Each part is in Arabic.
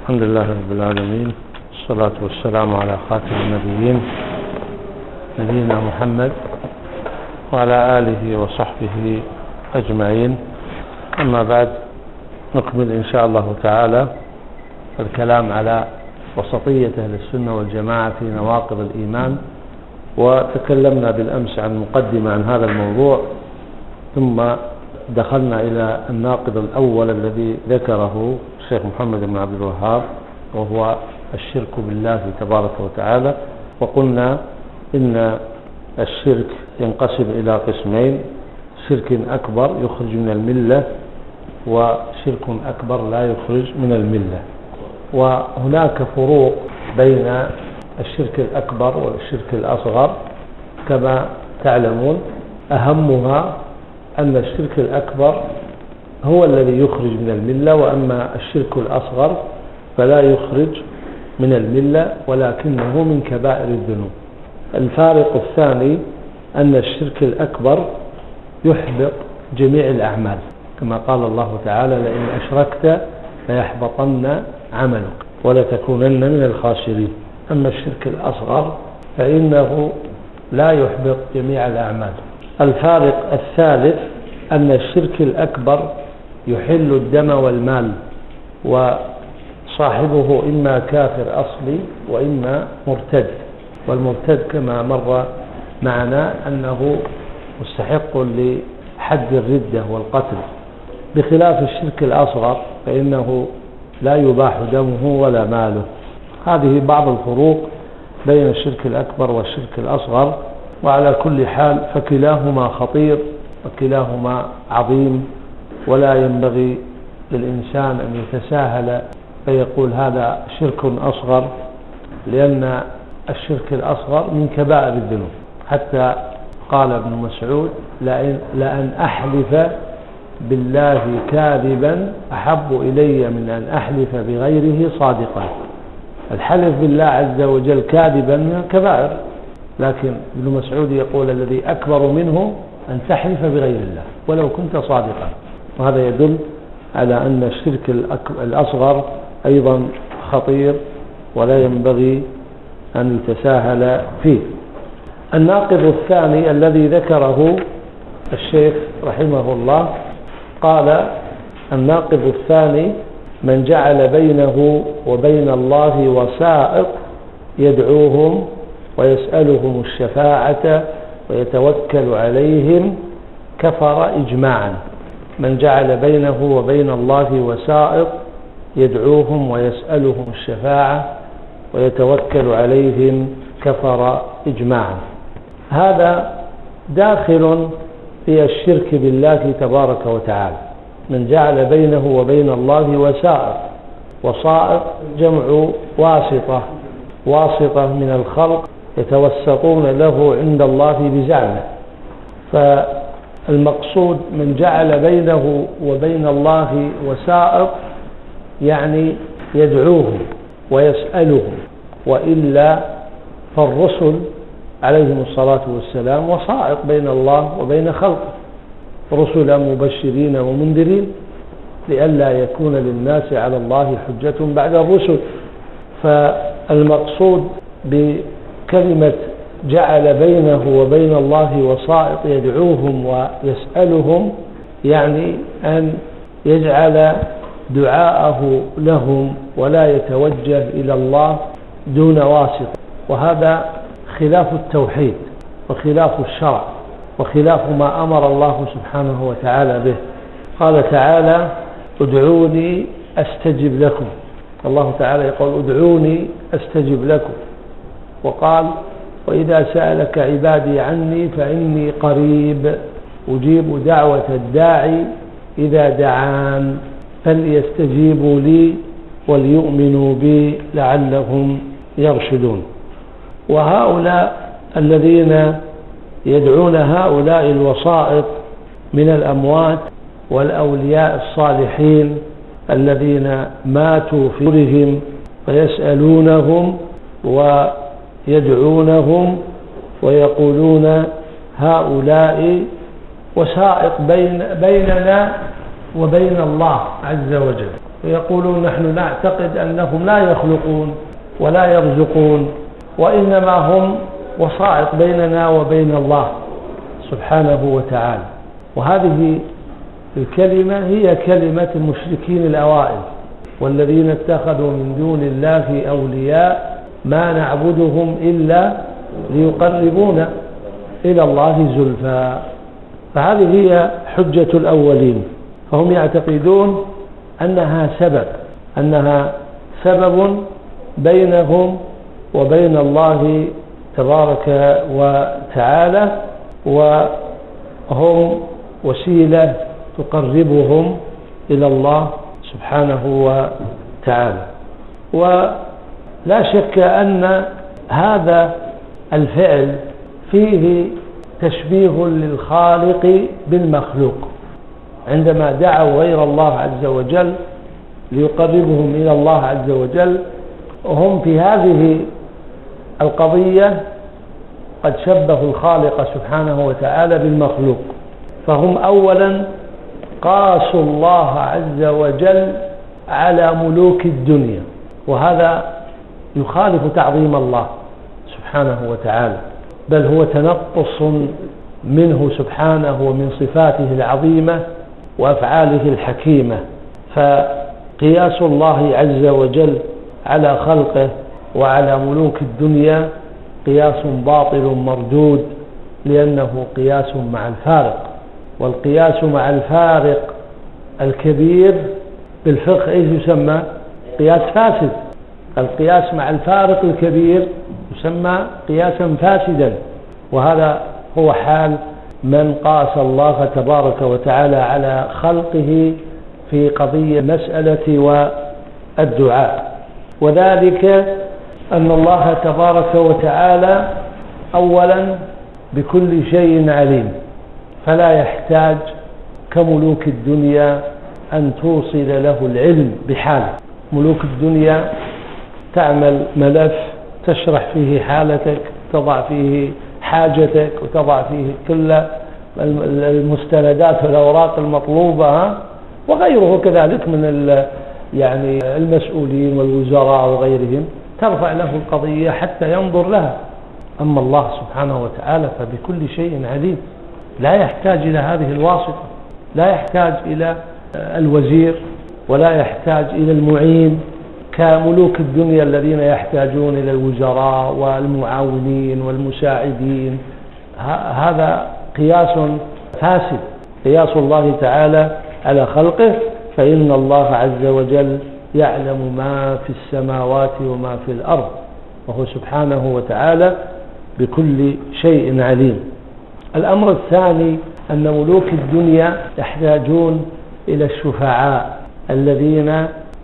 الحمد لله رب العالمين، والصلاة والسلام على خاتم النبيين نبينا محمد وعلى آله وصحبه أجمعين. أما بعد، نكمل إن شاء الله تعالى الكلام على وسطية أهل السنة والجماعة في نواقض الإيمان، وتكلمنا بالأمس عن مقدمة عن هذا الموضوع، ثم دخلنا إلى الناقض الأول الذي ذكره الشيخ محمد بن عبد الوهاب، وهو الشرك بالله تبارك وتعالى. وقلنا إن الشرك ينقسم إلى قسمين: شرك أكبر يخرج من الملة، وشرك أكبر لا يخرج من الملة. وهناك فروق بين الشرك الأكبر والشرك الأصغر كما تعلمون. أهمها أن الشرك الأكبر هو الذي يخرج من الملة، وأما الشرك الأصغر فلا يخرج من الملة ولكنه من كبائر الذنوب. الفارق الثاني أن الشرك الأكبر يحبط جميع الأعمال، كما قال الله تعالى: لئن أشركت ليحبطن عملك ولتكونن من الخاسرين. أما الشرك الأصغر فإنه لا يحبط جميع الأعمال. الفارق الثالث أن الشرك الأكبر يحل الدم والمال، وصاحبه إما كافر أصلي وإما مرتد، والمرتد كما مر معنا أنه مستحق لحد الردة والقتل، بخلاف الشرك الأصغر فإنه لا يباح دمه ولا ماله. هذه بعض الفروق بين الشرك الأكبر والشرك الأصغر، وعلى كل حال فكلاهما خطير وكلاهما عظيم، ولا ينبغي للإنسان أن يتساهل فيقول هذا شرك أصغر، لأن الشرك الأصغر من كبائر الذنوب. حتى قال ابن مسعود: لأن أحلف بالله كاذبا أحب إلي من أن أحلف بغيره صادقا. الحلف بالله عز وجل كاذبا من الكبائر، لكن ابن مسعود يقول الذي أكبر منه أن تحلف بغير الله ولو كنت صادقا. وهذا يدل على أن الشرك الأصغر أيضا خطير ولا ينبغي أن يتساهل فيه. الناقض الثاني الذي ذكره الشيخ رحمه الله قال: الناقض الثاني من جعل بينه وبين الله وسائط يدعوهم ويسألهم الشفاعة ويتوكل عليهم كفر إجماعا. من جعل بينه وبين الله وسائط يدعوهم ويسألهم الشفاعة ويتوكل عليهم كفر إجماعا. هذا داخل في الشرك بالله تبارك وتعالى. من جعل بينه وبين الله وسائط، وسائط جمع واسطة، واسطة من الخلق يتوسطون له عند الله بزعمه. فالمقصود من جعل بينه وبين الله وسائط يعني يدعوهم ويسألهم، وإلا فالرسل عليهم الصلاة والسلام وسائط بين الله وبين خلقه، رسلا مبشرين ومنذرين لئلا يكون للناس على الله حجة بعد الرسل. فالمقصود بكلمة جعل بينه وبين الله وسائط يدعوهم ويسألهم يعني أن يجعل دعاءه لهم ولا يتوجه إلى الله دون واسطة، وهذا خلاف التوحيد وخلاف الشرع وخلاف ما أمر الله سبحانه وتعالى به. قال تعالى: ادعوني أستجب لكم. الله تعالى يقول: ادعوني أستجب لكم. وقال: وإذا سألك عبادي عني فإني قريب أجيب دعوة الداعي إذا دعان فليستجيبوا لي وليؤمنوا بي لعلهم يرشدون. وهؤلاء الذين يدعون هؤلاء الوسائط من الأموات والأولياء الصالحين الذين ماتوا في قبورهم فيسألونهم ويدعونهم ويقولون هؤلاء وسائط بيننا وبين الله عز وجل، ويقولون نحن نعتقد أنهم لا يخلقون ولا يرزقون، وإنما هم وسائط بيننا وبين الله سبحانه وتعالى. وهذه الكلمة هي كلمة المشركين الأوائل، والذين اتخذوا من دون الله أولياء ما نعبدهم إلا ليقربونا إلى الله زلفى. فهذه هي حجة الأولين، فهم يعتقدون أنها سبب بينهم وبين الله تبارك وتعالى، وهم وسيلة تقربهم إلى الله سبحانه وتعالى. ولا شك أن هذا الفعل فيه تشبيه للخالق بالمخلوق، عندما دعوا غير الله عز وجل ليقربهم إلى الله عز وجل، هم في هذه القضية قد شبهوا الخالق سبحانه وتعالى بالمخلوق. فهم أولا قاسوا الله عز وجل على ملوك الدنيا، وهذا يخالف تعظيم الله سبحانه وتعالى، بل هو تنقص منه سبحانه ومن صفاته العظيمة وأفعاله الحكيمة. فقياس الله عز وجل على خلقه وعلى ملوك الدنيا قياس باطل مردود، لأنه قياس مع الفارق، والقياس مع الفارق الكبير بالفقه يسمى قياس فاسد. القياس مع الفارق الكبير يسمى قياسا فاسدا، وهذا هو حال من قاس الله تبارك وتعالى على خلقه في قضية المسألة والدعاء. وذلك أن الله تبارك وتعالى أولا بكل شيء عليم، فلا يحتاج كملوك الدنيا أن توصل له العلم بحاله. ملوك الدنيا تعمل ملف تشرح فيه حالتك، تضع فيه حاجتك، وتضع فيه كل المستندات والأوراق المطلوبة، وغيره كذلك من يعني المسؤولين والوزراء وغيرهم، ترفع له القضية حتى ينظر لها. أما الله سبحانه وتعالى فبكل شيء عليم، لا يحتاج إلى هذه الواسطة، لا يحتاج إلى الوزير ولا يحتاج إلى المعين كملوك الدنيا الذين يحتاجون إلى الوزراء والمعاونين والمساعدين. هذا قياس فاسد، قياس الله تعالى على خلقه، فإن الله عز وجل يعلم ما في السماوات وما في الأرض، وهو سبحانه وتعالى بكل شيء عليم. الأمر الثاني أن ملوك الدنيا يحتاجون إلى الشفعاء الذين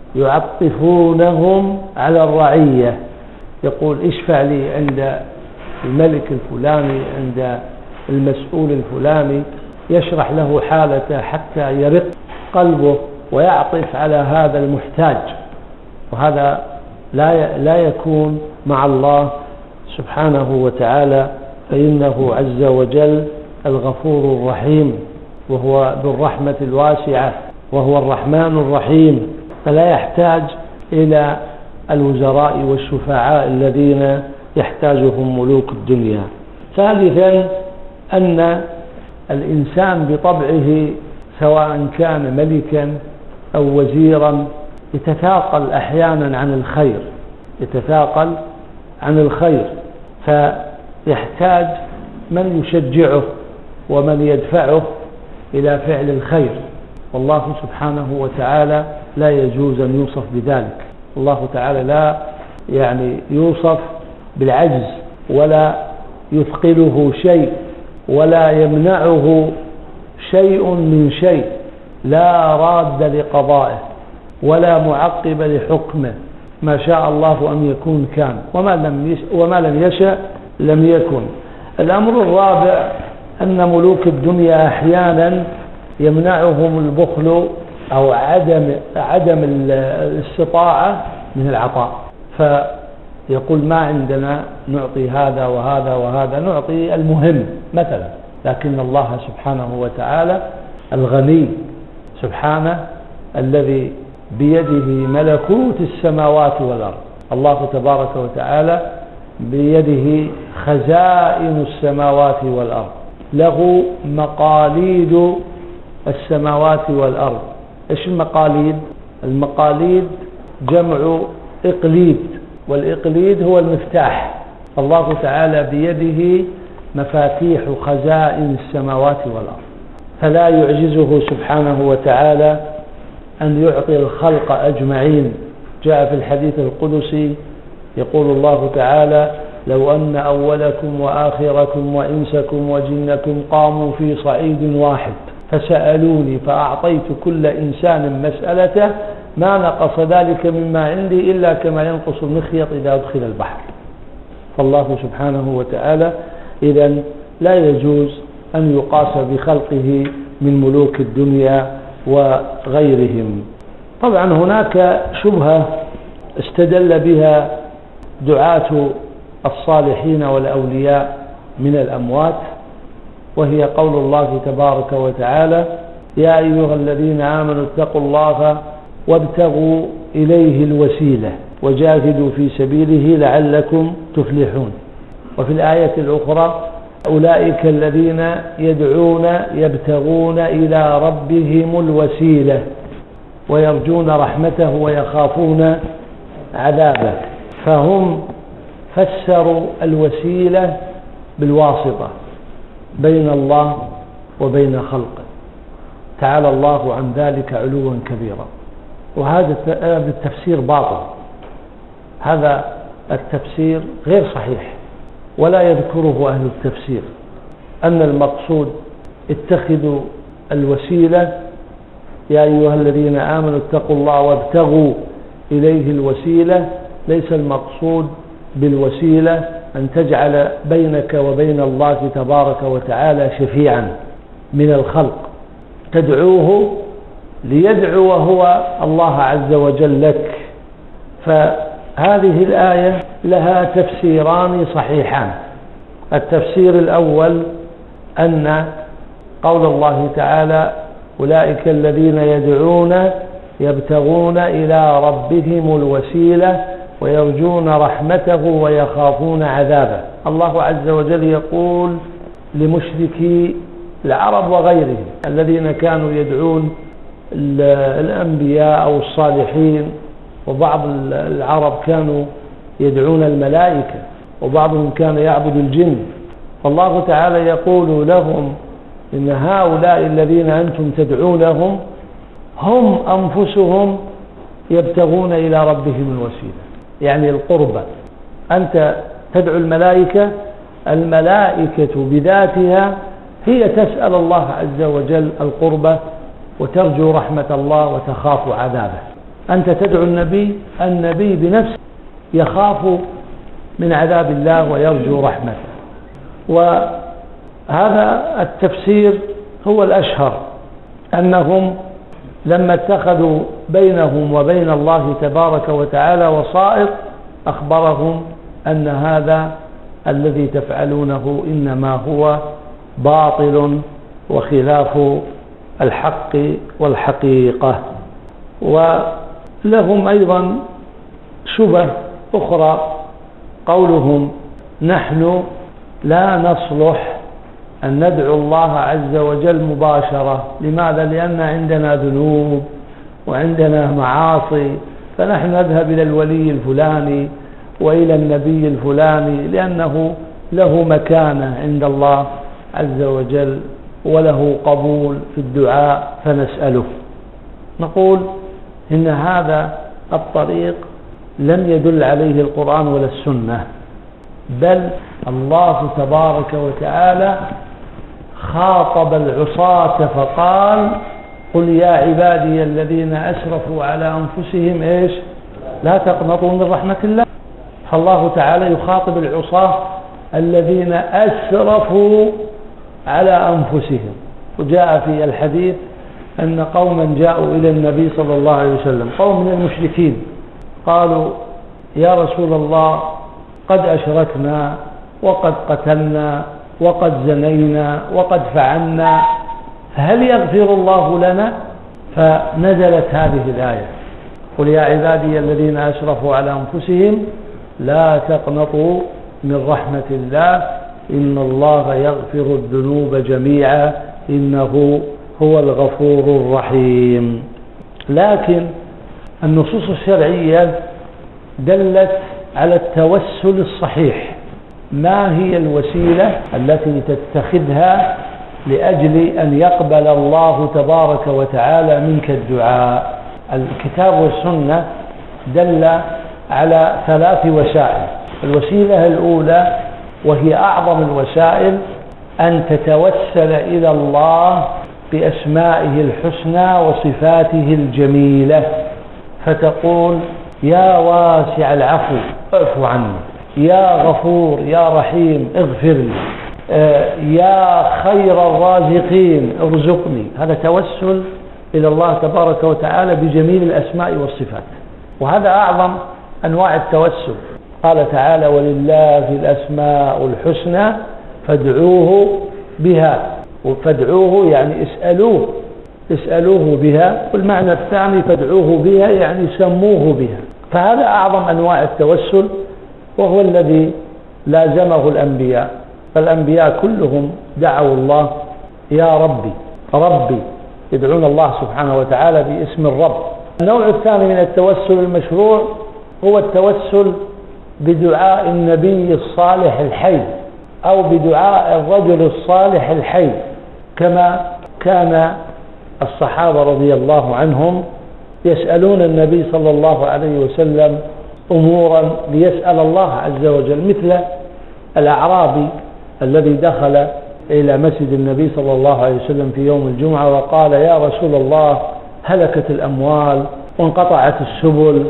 يعطفونهم على الرعية. يقول اشفع لي عند الملك الفلاني، عند المسؤول الفلاني، يشرح له حالته حتى يرق قلبه ويعطف على هذا المحتاج. وهذا لا يكون مع الله سبحانه وتعالى، فإنه عز وجل الغفور الرحيم، وهو ذو الرحمة الواسعة، وهو الرحمن الرحيم، فلا يحتاج إلى الوزراء والشفعاء الذين يحتاجهم ملوك الدنيا. ثالثا أن الإنسان بطبعه سواء كان ملكا أو وزيرا يتثاقل أحيانا عن الخير، يتثاقل عن الخير، فيحتاج من يشجعه ومن يدفعه إلى فعل الخير. والله سبحانه وتعالى لا يجوز أن يوصف بذلك. الله تعالى لا يوصف بالعجز، ولا يثقله شيء، ولا يمنعه شيء من شيء، لا راد لقضائه ولا معقب لحكمه. ما شاء الله أن يكون كان، وما لم يشأ لم يكن. الأمر الرابع أن ملوك الدنيا أحيانا يمنعهم البخل أو عدم الاستطاعة من العطاء، فيقول ما عندنا نعطي هذا وهذا وهذا، نعطي المهم مثلا. لكن الله سبحانه وتعالى الغني سبحانه الذي بيده ملكوت السماوات والأرض. الله تبارك وتعالى بيده خزائن السماوات والأرض، له مقاليد السماوات والأرض. إيش المقاليد؟ المقاليد جمع إقليد، والإقليد هو المفتاح. الله تعالى بيده مفاتيح خزائن السماوات والأرض، فلا يعجزه سبحانه وتعالى أن يعطي الخلق أجمعين. جاء في الحديث القدسي يقول الله تعالى: لو أن أولكم وآخركم وإنسكم وجنكم قاموا في صعيد واحد فسألوني فأعطيت كل إنسان مسألته ما نقص ذلك مما عندي إلا كما ينقص المخيط إذا أدخل البحر. فالله سبحانه وتعالى إذن لا يجوز أن يقاس بخلقه من ملوك الدنيا وغيرهم. طبعا هناك شبهة استدل بها دعاة الصالحين والأولياء من الأموات، وهي قول الله تبارك وتعالى: يا أيها الذين آمنوا اتقوا الله وابتغوا إليه الوسيلة وجاهدوا في سبيله لعلكم تفلحون. وفي الآية الأخرى: أولئك الذين يدعون يبتغون إلى ربهم الوسيلة ويرجون رحمته ويخافون عذابه. فهم فسروا الوسيلة بالواسطة بين الله وبين خلقه، تعالى الله عن ذلك علوا كبيرا. وهذا التفسير باطل، هذا التفسير غير صحيح، ولا يذكره أهل التفسير أن المقصود اتخذوا الوسيلة. يا أيها الذين آمنوا اتقوا الله وابتغوا إليه الوسيلة، ليس المقصود بالوسيلة أن تجعل بينك وبين الله تبارك وتعالى شفيعا من الخلق تدعوه ليدعو هو الله عز وجل لك. فهذه الآية لها تفسيران صحيحان. التفسير الأول أن قول الله تعالى: أولئك الذين يدعون يبتغون إلى ربهم الوسيلة ويرجون رحمته ويخافون عذابه. الله عز وجل يقول لمشركي العرب وغيرهم الذين كانوا يدعون الأنبياء أو الصالحين، وبعض العرب كانوا يدعون الملائكة، وبعضهم كان يعبد الجن. فالله تعالى يقول لهم: إن هؤلاء الذين أنتم تدعونهم هم أنفسهم يبتغون إلى ربهم الوسيلة، يعني القربة. أنت تدعو الملائكة، الملائكة بذاتها هي تسأل الله عز وجل القربة وترجو رحمة الله وتخاف عذابه. أنت تدعو النبي، النبي بنفسه يخاف من عذاب الله ويرجو رحمته. وهذا التفسير هو الأشهر، أنهم لما اتخذوا بينهم وبين الله تبارك وتعالى وسائط أخبرهم أن هذا الذي تفعلونه إنما هو باطل وخلاف الحق والحقيقة. ولهم أيضا شبه أخرى، قولهم: نحن لا نصلح أن ندعو الله عز وجل مباشرة. لماذا؟ لأن عندنا ذنوب وعندنا معاصي، فنحن نذهب إلى الولي الفلاني وإلى النبي الفلاني لأنه له مكانة عند الله عز وجل وله قبول في الدعاء فنسأله. نقول إن هذا الطريق لم يدل عليه القرآن ولا السنة، بل الله تبارك وتعالى خاطب العصاة فقال: قل يا عبادي الذين أسرفوا على أنفسهم إيش لا تقنطوا من رحمة الله. فالله تعالى يخاطب العصاة الذين أسرفوا على أنفسهم. وجاء في الحديث أن قوما جاءوا إلى النبي صلى الله عليه وسلم، قوم من المشركين، قالوا: يا رسول الله، قد أشركنا وقد قتلنا وقد زنينا وقد فعلنا، هل يغفر الله لنا؟ فنزلت هذه الآية: قل يا عبادي الذين أسرفوا على أنفسهم لا تقنطوا من رحمة الله إن الله يغفر الذنوب جميعا إنه هو الغفور الرحيم. لكن النصوص الشرعية دلت على التوسل الصحيح. ما هي الوسيلة التي تتخذها لأجل أن يقبل الله تبارك وتعالى منك الدعاء؟ الكتاب والسنة دل على 3 وسائل. الوسيلة الأولى وهي أعظم الوسائل أن تتوسل إلى الله بأسمائه الحسنى وصفاته الجميلة، فتقول يا واسع العفو اعف عني، يا غفور يا رحيم اغفر لي، يا خير الرازقين ارزقني. هذا توسل إلى الله تبارك وتعالى بجميل الأسماء والصفات، وهذا أعظم أنواع التوسل. قال تعالى ولله الأسماء الحسنى فادعوه بها، فادعوه يعني اسألوه بها، والمعنى الثاني فادعوه بها يعني سموه بها. فهذا أعظم أنواع التوسل، وهو الذي لازمه الأنبياء. فالأنبياء كلهم دعوا الله يا ربي ربي، يدعون الله سبحانه وتعالى باسم الرب. النوع الثاني من التوسل المشروع هو التوسل بدعاء النبي الصالح الحي أو بدعاء الرجل الصالح الحي، كما كان الصحابة رضي الله عنهم يسألون النبي صلى الله عليه وسلم أمورا ليسأل الله عز وجل، مثل الأعرابي الذي دخل إلى مسجد النبي صلى الله عليه وسلم في يوم الجمعة وقال يا رسول الله هلكت الأموال وانقطعت السبل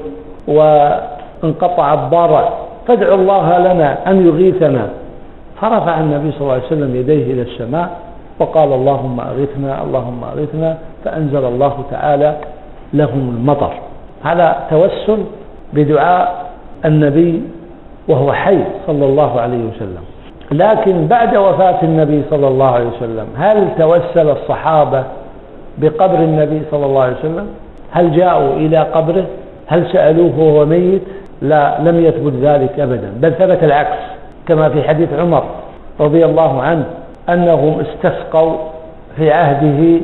وانقطع الضرع، فادعوا الله لنا أن يغيثنا. فرفع النبي صلى الله عليه وسلم يديه إلى السماء وقال اللهم أغثنا اللهم أغثنا، فأنزل الله تعالى لهم المطر. هذا توسل بدعاء النبي وهو حي صلى الله عليه وسلم. لكن بعد وفاة النبي صلى الله عليه وسلم هل توسل الصحابة بقبر النبي صلى الله عليه وسلم؟ هل جاءوا إلى قبره؟ هل سألوه وهو ميت؟ لا، لم يثبت ذلك أبدا، بل ثبت العكس، كما في حديث عمر رضي الله عنه أنهم استسقوا في عهده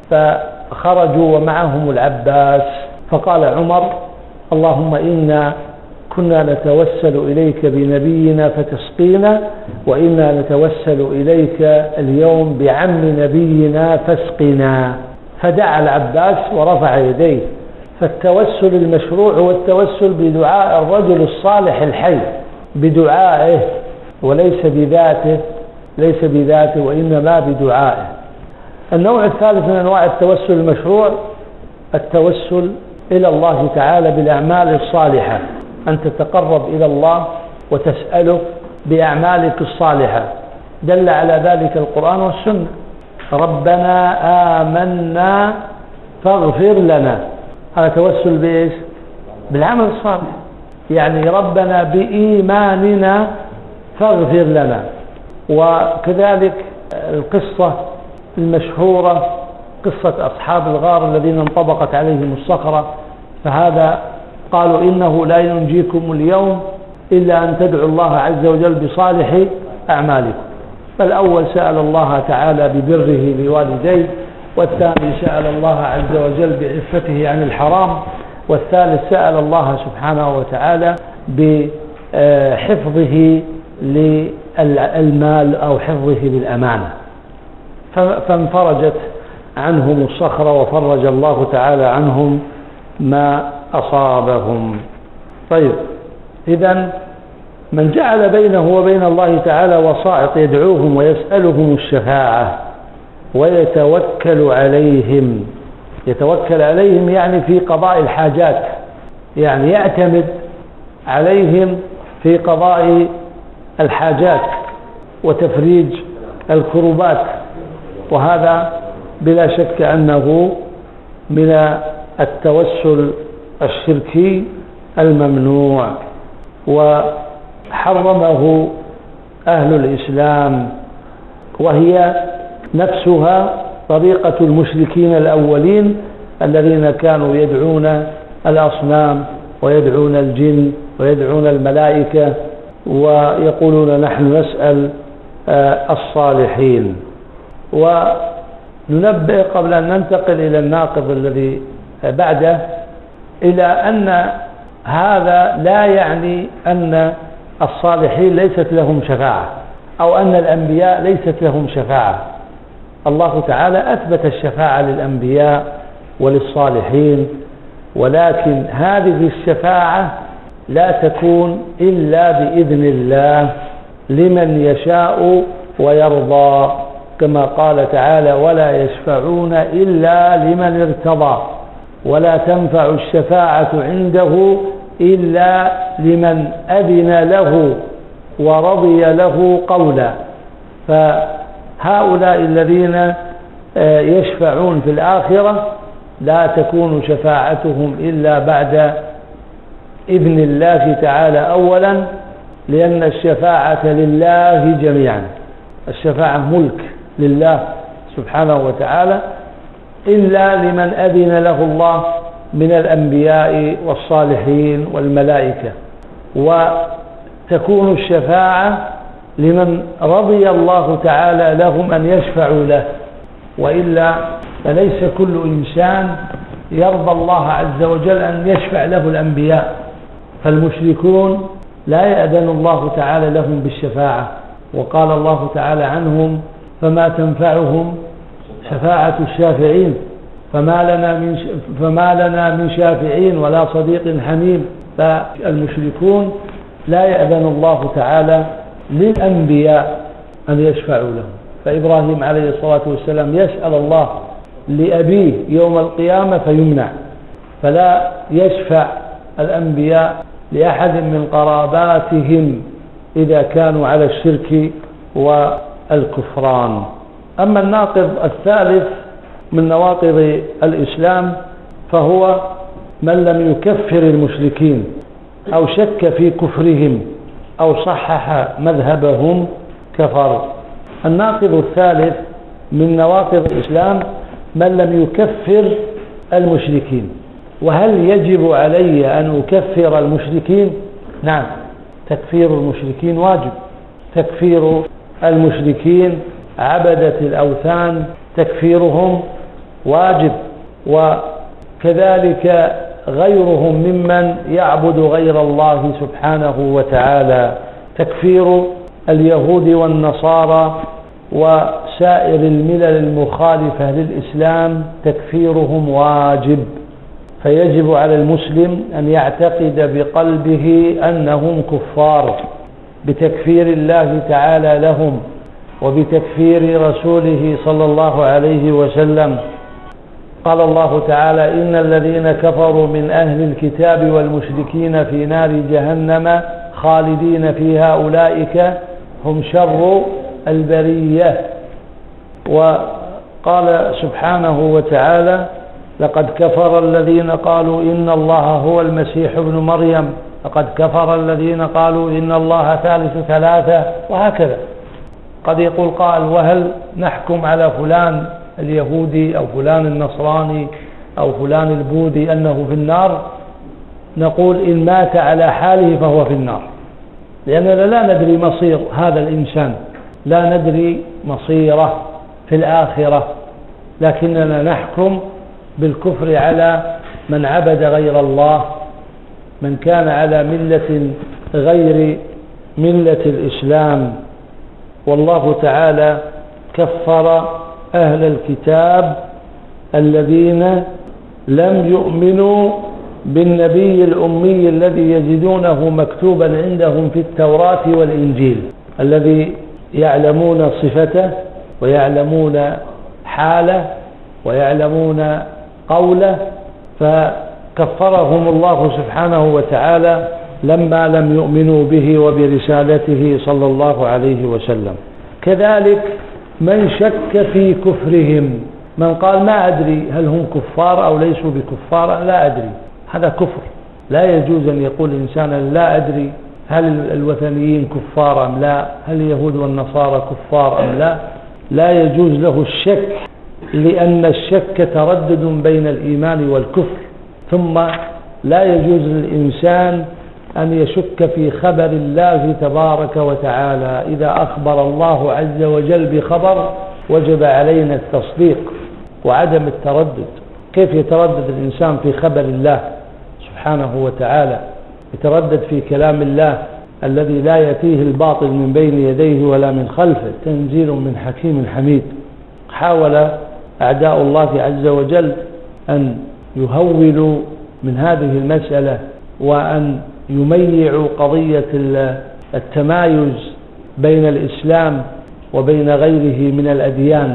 فخرجوا ومعهم العباس، فقال عمر اللهم إنا كنا نتوسل إليك بنبينا فتسقينا، وإنا نتوسل إليك اليوم بعم نبينا فاسقنا. فدعا العباس ورفع يديه. فالتوسل المشروع هو التوسل بدعاء الرجل الصالح الحي، بدعائه وليس بذاته، ليس بذاته وإنما بدعائه. النوع الثالث من أنواع التوسل المشروع التوسل إلى الله تعالى بالأعمال الصالحة، أن تتقرب إلى الله وتسأله بأعمالك الصالحة. دل على ذلك القرآن والسنة. ربنا آمنا فاغفر لنا، هذا توسل بإيش؟ بالعمل الصالح، يعني ربنا بإيماننا فاغفر لنا. وكذلك القصة المشهورة قصة أصحاب الغار الذين انطبقت عليهم الصخرة، فهذا قالوا إنه لا ينجيكم اليوم إلا أن تدعوا الله عز وجل بصالح أعمالكم. فالأول سأل الله تعالى ببره لوالديه، والثاني سأل الله عز وجل بعفته عن الحرام، والثالث سأل الله سبحانه وتعالى بحفظه للمال أو حفظه للأمانة، فانفرجت عنهم الصخرة وفرج الله تعالى عنهم ما أصابهم. طيب، إذن من جعل بينه وبين الله تعالى وسائط يدعوهم ويسألهم الشفاعة ويتوكل عليهم، يتوكل عليهم يعني في قضاء الحاجات، يعني يعتمد عليهم في قضاء الحاجات وتفريج الكربات، وهذا بلا شك أنه من التوسل الشركي الممنوع، وحرمه أهل الإسلام، وهي نفسها طريقة المشركين الأولين الذين كانوا يدعون الأصنام ويدعون الجن ويدعون الملائكة ويقولون نحن نسأل الصالحين. وننبه قبل أن ننتقل إلى الناقض الذي بعده إلى أن هذا لا يعني أن الصالحين ليست لهم شفاعة أو أن الأنبياء ليست لهم شفاعة. الله تعالى أثبت الشفاعة للأنبياء وللصالحين، ولكن هذه الشفاعة لا تكون إلا بإذن الله لمن يشاء ويرضى، كما قال تعالى ولا يشفعون إلا لمن ارتضى، ولا تنفع الشفاعة عنده إلا لمن أذن له ورضي له قولا. فهؤلاء الذين يشفعون في الآخرة لا تكون شفاعتهم إلا بعد إذن الله تعالى أولا، لأن الشفاعة لله جميعا، الشفاعة ملك لله سبحانه وتعالى، إلا لمن أذن له الله من الأنبياء والصالحين والملائكة. وتكون الشفاعة لمن رضي الله تعالى لهم أن يشفعوا له، وإلا فليس كل إنسان يرضى الله عز وجل أن يشفع له الأنبياء، فالمشركون لا يأذن الله تعالى لهم بالشفاعة، وقال الله تعالى عنهم فما تنفعهم شفاعة الشافعين فما لنا من شافعين ولا صديق حميم. فالمشركون لا يأذن الله تعالى للأنبياء أن يشفعوا لهم. فإبراهيم عليه الصلاة والسلام يسأل الله لأبيه يوم القيامة فيمنع، فلا يشفع الأنبياء لأحد من قراباتهم إذا كانوا على الشرك والكفران. أما الناقض الثالث من نواقض الإسلام فهو من لم يكفر المشركين أو شك في كفرهم أو صحح مذهبهم كفر. الناقض الثالث من نواقض الإسلام من لم يكفر المشركين. وهل يجب علي أن أكفر المشركين؟ نعم، تكفير المشركين واجب. تكفير المشركين عبدة الأوثان تكفيرهم واجب، وكذلك غيرهم ممن يعبد غير الله سبحانه وتعالى. تكفير اليهود والنصارى وسائر الملل المخالفة للإسلام تكفيرهم واجب. فيجب على المسلم أن يعتقد بقلبه أنهم كفار بتكفير الله تعالى لهم وبتكفير رسوله صلى الله عليه وسلم. قال الله تعالى إن الذين كفروا من أهل الكتاب والمشركين في نار جهنم خالدين فيها أولئك هم شر البرية. وقال سبحانه وتعالى لقد كفر الذين قالوا إن الله هو المسيح ابن مريم، لقد كفر الذين قالوا إن الله ثالث ثلاثة، وهكذا. قد يقول قائل وهل نحكم على فلان اليهودي أو فلان النصراني أو فلان البوذي أنه في النار؟ نقول إن مات على حاله فهو في النار، لأننا لا ندري مصير هذا الإنسان، لا ندري مصيره في الآخرة، لكننا نحكم بالكفر على من عبد غير الله، من كان على ملة غير ملة الإسلام. والله تعالى كفر أهل الكتاب الذين لم يؤمنوا بالنبي الأمي الذي يجدونه مكتوبا عندهم في التوراة والإنجيل، الذي يعلمون صفته ويعلمون حاله ويعلمون قوله، فكفرهم الله سبحانه وتعالى لما لم يؤمنوا به وبرسالته صلى الله عليه وسلم. كذلك من شك في كفرهم، من قال ما أدري هل هم كفار أو ليسوا بكفار، لا أدري، هذا كفر. لا يجوز أن يقول إنسان لا أدري هل الوثنيين كفار أم لا، هل اليهود والنصارى كفار أم لا. لا يجوز له الشك، لأن الشك تردد بين الإيمان والكفر. ثم لا يجوز للإنسان أن يشك في خبر الله تبارك وتعالى. إذا أخبر الله عز وجل بخبر وجب علينا التصديق وعدم التردد. كيف يتردد الإنسان في خبر الله سبحانه وتعالى؟ يتردد في كلام الله الذي لا يأتيه الباطل من بين يديه ولا من خلفه، تنزيل من حكيم حميد. حاول أعداء الله عز وجل أن يهولوا من هذه المسألة وأن يميعوا قضية التمايز بين الإسلام وبين غيره من الأديان.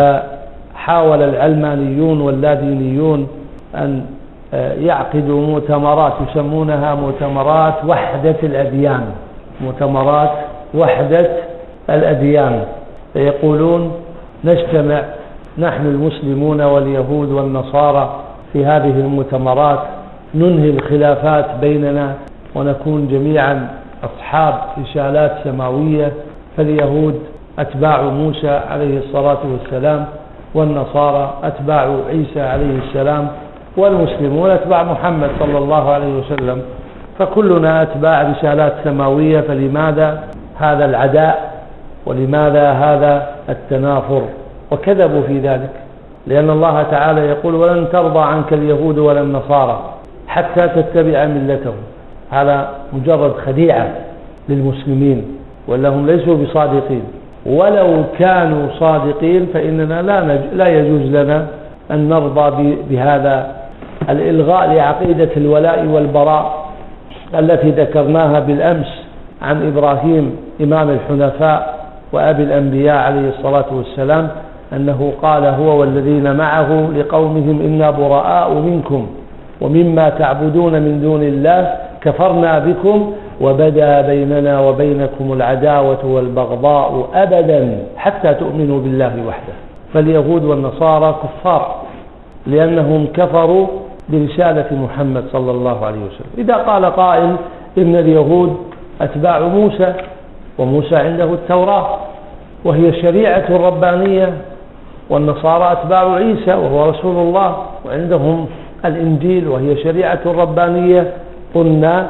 فحاول العلمانيون واللادينيون أن يعقدوا مؤتمرات يسمونها مؤتمرات وحدة الأديان، مؤتمرات وحدة الأديان. فيقولون نجتمع نحن المسلمون واليهود والنصارى في هذه المؤتمرات، ننهي الخلافات بيننا ونكون جميعا أصحاب رسالات سماوية. فاليهود أتباع موسى عليه الصلاة والسلام، والنصارى أتباع عيسى عليه السلام، والمسلمون أتباع محمد صلى الله عليه وسلم. فكلنا أتباع رسالات سماوية، فلماذا هذا العداء ولماذا هذا التنافر؟ وكذبوا في ذلك، لأن الله تعالى يقول ولن ترضى عنك اليهود ولا النصارى حتى تتبع ملتهم. هذا مجرد خديعة للمسلمين، وأنهم ليسوا بصادقين. ولو كانوا صادقين فإننا لا يجوز لنا أن نرضى بهذا الإلغاء لعقيدة الولاء والبراء التي ذكرناها بالأمس عن إبراهيم إمام الحنفاء وأبي الأنبياء عليه الصلاة والسلام، أنه قال هو والذين معه لقومهم إنا براء منكم ومما تعبدون من دون الله كفرنا بكم وبدا بيننا وبينكم العداوة والبغضاء أبدا حتى تؤمنوا بالله وحده. فاليهود والنصارى كفار لأنهم كفروا برسالة محمد صلى الله عليه وسلم. إذا قال قائل إن اليهود أتباع موسى وموسى عنده التوراة وهي شريعة ربانية، والنصارى أتباع عيسى وهو رسول الله وعندهم الإنجيل وهي شريعة ربانية، قلنا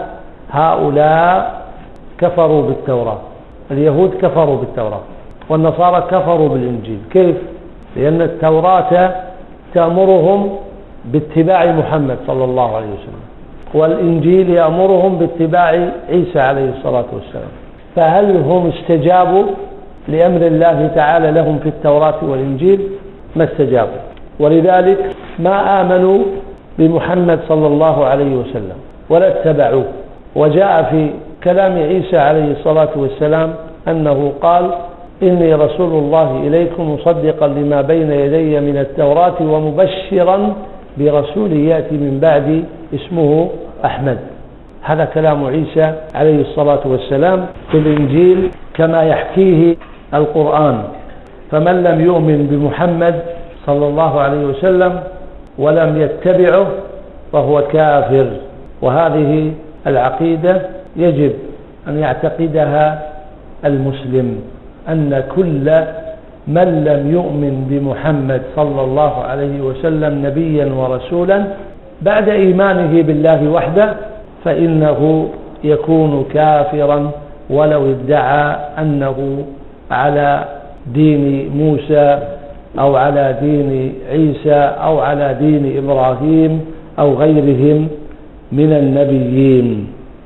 هؤلاء كفروا بالتوراة. اليهود كفروا بالتوراة والنصارى كفروا بالإنجيل. كيف؟ لأن التوراة تأمرهم باتباع محمد صلى الله عليه وسلم، والإنجيل يأمرهم باتباع عيسى عليه الصلاة والسلام. فهل هم استجابوا لأمر الله تعالى لهم في التوراة والإنجيل؟ ما استجابوا، ولذلك ما آمنوا بمحمد صلى الله عليه وسلم ولا اتبعوه. وجاء في كلام عيسى عليه الصلاة والسلام أنه قال إني رسول الله إليكم مصدقا لما بين يدي من التوراة ومبشرا برسول يأتي من بعدي اسمه أحمد. هذا كلام عيسى عليه الصلاة والسلام في الإنجيل كما يحكيه القرآن. فمن لم يؤمن بمحمد صلى الله عليه وسلم ولم يتبعه فهو كافر. وهذه العقيدة يجب أن يعتقدها المسلم، أن كل من لم يؤمن بمحمد صلى الله عليه وسلم نبيا ورسولا بعد إيمانه بالله وحده فإنه يكون كافرا ولو ادعى أنه على دين موسى أو على دين عيسى أو على دين إبراهيم أو غيرهم من النبيين.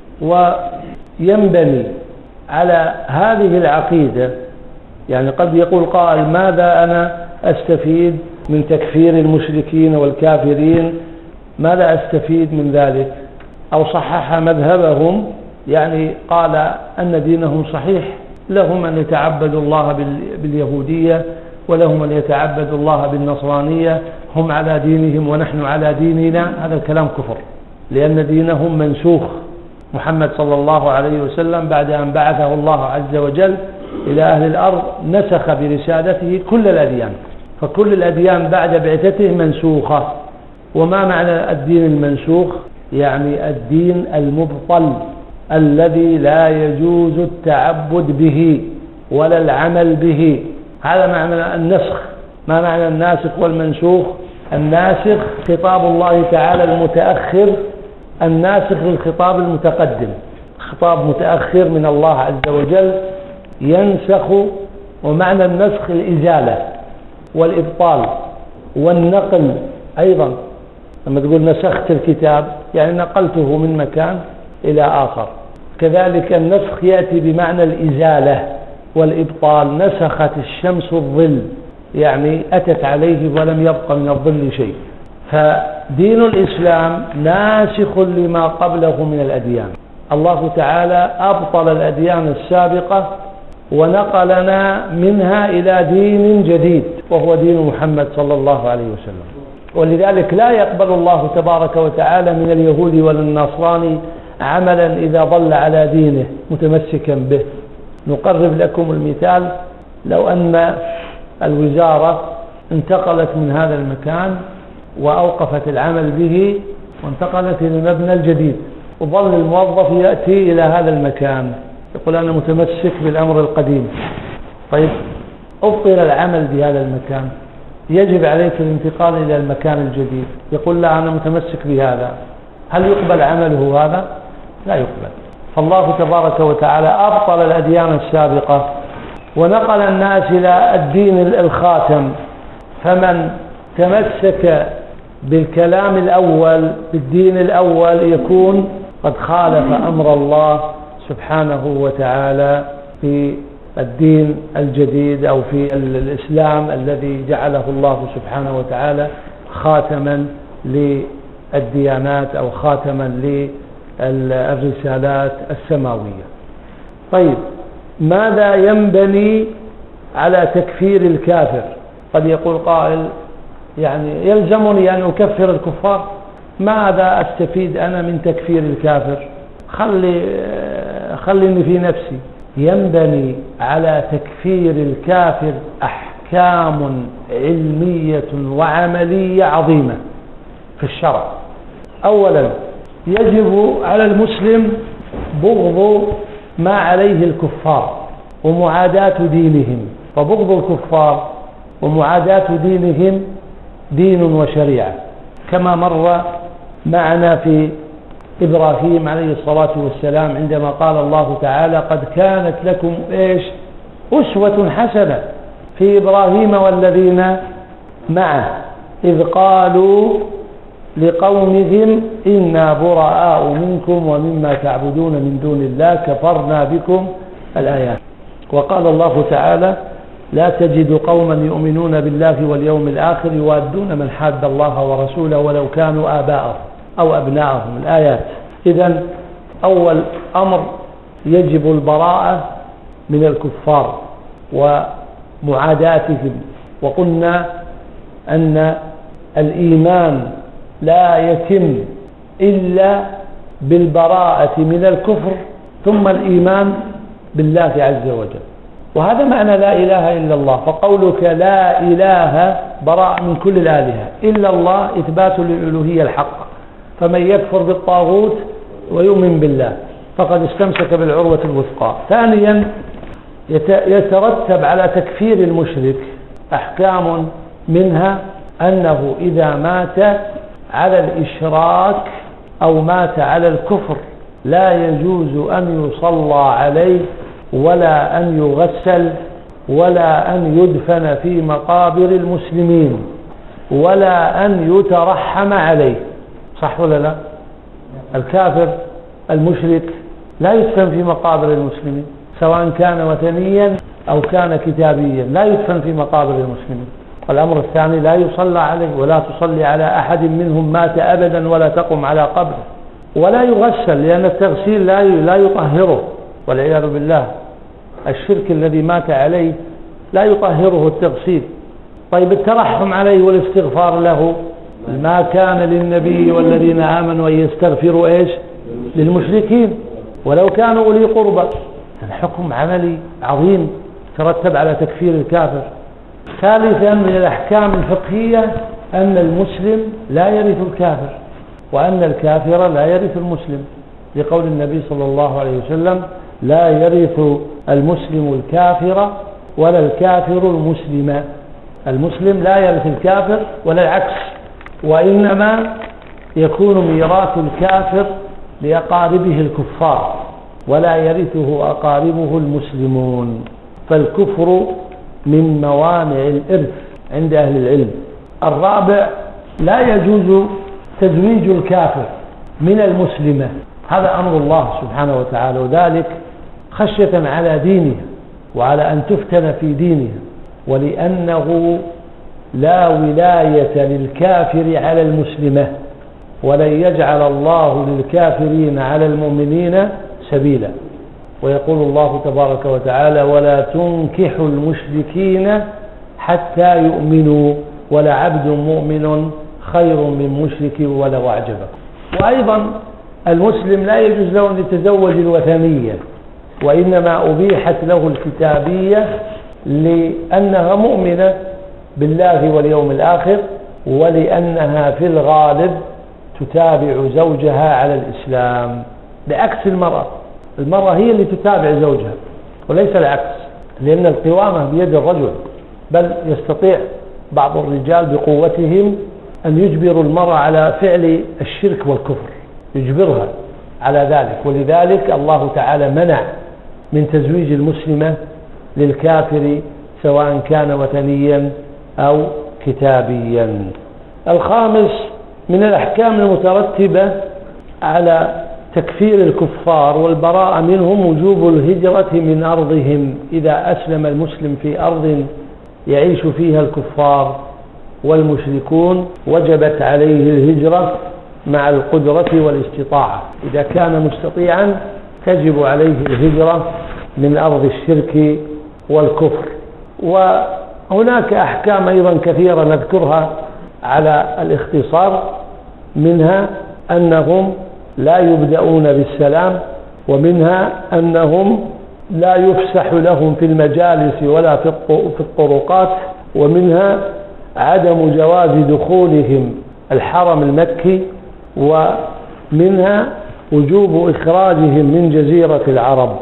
وينبني على هذه العقيدة، يعني قد يقول قائل ماذا أنا أستفيد من تكفير المشركين والكافرين؟ ماذا أستفيد من ذلك؟ أو صحح مذهبهم، يعني قال أن دينهم صحيح، لهم أن يتعبدوا الله باليهودية ولهم أن يتعبدوا الله بالنصرانية، هم على دينهم ونحن على ديننا. هذا الكلام كفر، لأن دينهم منسوخ. محمد صلى الله عليه وسلم بعد أن بعثه الله عز وجل إلى أهل الأرض نسخ برسالته كل الأديان، فكل الأديان بعد بعثته منسوخة. وما معنى الدين المنسوخ؟ يعني الدين المبطل الذي لا يجوز التعبد به ولا العمل به. هذا معنى النسخ. ما معنى الناسخ والمنسوخ؟ الناسخ خطاب الله تعالى المتأخر الناسخ للخطاب المتقدم، خطاب متأخر من الله عز وجل ينسخ. ومعنى النسخ الإزالة والإبطال والنقل أيضا. لما تقول نسخت الكتاب يعني نقلته من مكان إلى آخر. كذلك النسخ يأتي بمعنى الإزالة والإبطال. نسخت الشمس الظل يعني أتت عليه ولم يبق من الظل شيء. فدين الإسلام ناسخ لما قبله من الأديان. الله تعالى أبطل الأديان السابقة ونقلنا منها إلى دين جديد وهو دين محمد صلى الله عليه وسلم. ولذلك لا يقبل الله تبارك وتعالى من اليهود ولا النصراني عملا إذا ظل على دينه متمسكا به. نقرب لكم المثال: لو أن الوزارة انتقلت من هذا المكان وأوقفت العمل به وانتقلت إلى المبنى الجديد، وظل الموظف يأتي إلى هذا المكان يقول أنا متمسك بالأمر القديم. طيب أبطل العمل بهذا المكان، يجب عليك الانتقال إلى المكان الجديد. يقول لا أنا متمسك بهذا. هل يقبل عمله هذا؟ لا يقبل. فالله تبارك وتعالى أبطل الأديان السابقة ونقل الناس إلى الدين الخاتم. فمن تمسك بالكلام الأول بالدين الأول يكون قد خالف أمر الله سبحانه وتعالى في الدين الجديد أو في الإسلام الذي جعله الله سبحانه وتعالى خاتما للديانات أو خاتما للرسالات السماوية. طيب ماذا ينبني على تكفير الكافر؟ قد يقول قائل يعني يلزمني أن أكفر الكفار؟ ماذا أستفيد أنا من تكفير الكافر؟ خليني في نفسي. ينبني على تكفير الكافر أحكام علمية وعملية عظيمة في الشرع. أولا يجب على المسلم بغض ما عليه الكفار ومعاداة دينهم. فبغض الكفار ومعاداة دينهم دين وشريعة، كما مر معنا في إبراهيم عليه الصلاة والسلام عندما قال الله تعالى قد كانت لكم أسوة حسنة في إبراهيم والذين معه إذ قالوا لقومهم إنا براء منكم ومما تعبدون من دون الله كفرنا بكم الآيات. وقال الله تعالى لا تجد قوما يؤمنون بالله واليوم الآخر يوادون من حاد الله ورسوله ولو كانوا آباءهم أو أبناءهم الآيات. إذن أول أمر يجب البراءة من الكفار ومعاداتهم. وقلنا أن الإيمان لا يتم إلا بالبراءة من الكفر ثم الإيمان بالله عز وجل. وهذا معنى لا إله إلا الله. فقولك لا إله براء من كل الآلهة إلا الله إثبات للألوهية الحق. فمن يكفر بالطاغوت ويؤمن بالله فقد استمسك بالعروة الوثقى. ثانيا يترتب على تكفير المشرك أحكام، منها أنه إذا مات على الإشراك أو مات على الكفر لا يجوز أن يصلى عليه ولا أن يغسل ولا أن يدفن في مقابر المسلمين ولا أن يترحم عليه. صح ولا لا؟ الكافر المشرك لا يدفن في مقابر المسلمين سواء كان وثنيا أو كان كتابيا، لا يدفن في مقابر المسلمين. والأمر الثاني لا يصلى عليه ولا تصلي على أحد منهم مات أبدا ولا تقم على قبره ولا يغسل، لأن التغسيل لا يطهره والعياذ بالله. الشرك الذي مات عليه لا يطهره التغسيل. طيب الترحم عليه والاستغفار له، ما كان للنبي والذين آمنوا أن يستغفروا للمشركين ولو كانوا أولي قربى. الحكم عملي عظيم ترتب على تكفير الكافر. ثالثا من الأحكام الفقهية أن المسلم لا يرث الكافر وأن الكافر لا يرث المسلم، لقول النبي صلى الله عليه وسلم لا يرث المسلم الكافر ولا الكافر المسلم. المسلم لا يرث الكافر ولا العكس، وإنما يكون ميراث الكافر لأقاربه الكفار ولا يرثه أقاربه المسلمون، فالكفر من موانع الإرث عند أهل العلم. الرابع، لا يجوز تزويج الكافر من المسلمة، هذا أمر الله سبحانه وتعالى، وذلك خشية على دينها وعلى أن تفتن في دينها، ولأنه لا ولاية للكافر على المسلمة، ولن يجعل الله للكافرين على المؤمنين سبيلا. ويقول الله تبارك وتعالى: ولا تنكحوا المشركين حتى يؤمنوا ولعبد مؤمن خير من مشرك ولو أعجبكم. وأيضا المسلم لا يجوز له أن يتزوج الوثنية، وإنما أبيحت له الكتابية لأنها مؤمنة بالله واليوم الآخر، ولأنها في الغالب تتابع زوجها على الإسلام، بعكس المرأة هي اللي تتابع زوجها وليس العكس، لأن القوامة بيد الرجل، بل يستطيع بعض الرجال بقوتهم أن يجبروا المرأة على فعل الشرك والكفر، يجبرها على ذلك. ولذلك الله تعالى منع من تزويج المسلمة للكافر سواء كان وثنيا أو كتابيا. الخامس من الأحكام المترتبة على تكفير الكفار والبراءة منهم وجوب الهجرة من أرضهم. إذا أسلم المسلم في أرض يعيش فيها الكفار والمشركون وجبت عليه الهجرة مع القدرة والاستطاعة. إذا كان مستطيعا تجب عليه الهجرة من أرض الشرك والكفر. وهناك أحكام أيضا كثيرة نذكرها على الاختصار، منها أنهم لا يبدأون بالسلام، ومنها أنهم لا يفسح لهم في المجالس ولا في الطرقات، ومنها عدم جواز دخولهم الحرم المكي، ومنها وجوب إخراجهم من جزيرة العرب،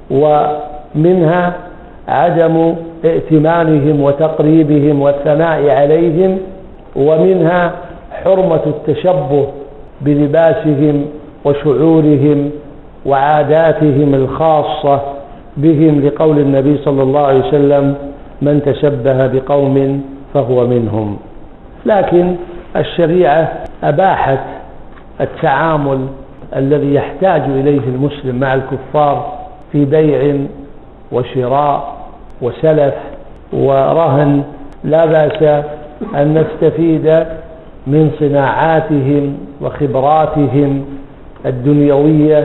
ومنها عدم ائتمانهم وتقريبهم والثناء عليهم، ومنها حرمة التشبه بلباسهم وشعورهم وعاداتهم الخاصة بهم، لقول النبي صلى الله عليه وسلم: من تشبه بقوم فهو منهم. لكن الشريعة أباحت التعامل الذي يحتاج إليه المسلم مع الكفار في بيع وشراء وسلف ورهن. لا بأس أن نستفيد من صناعاتهم وخبراتهم الدنيوية.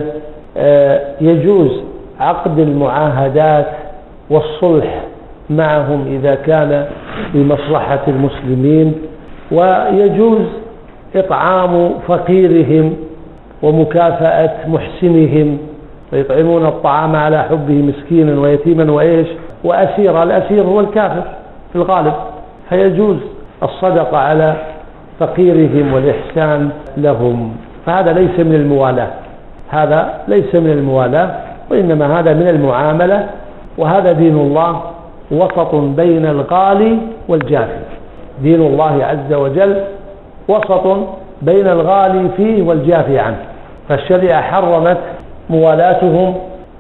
يجوز عقد المعاهدات والصلح معهم إذا كان لمصلحة المسلمين، ويجوز إطعام فقيرهم ومكافأة محسنهم، فيطعمون الطعام على حبه مسكينا ويتيما وأسيرا. الأسير هو الكافر في الغالب، فيجوز الصدقة على فقيرهم والإحسان لهم. فهذا ليس من الموالاة، هذا ليس من الموالاة، وإنما هذا من المعاملة. وهذا دين الله وسط بين الغالي والجافي. دين الله عز وجل وسط بين الغالي فيه والجافي عنه، فالشريعة حرمت موالاتهم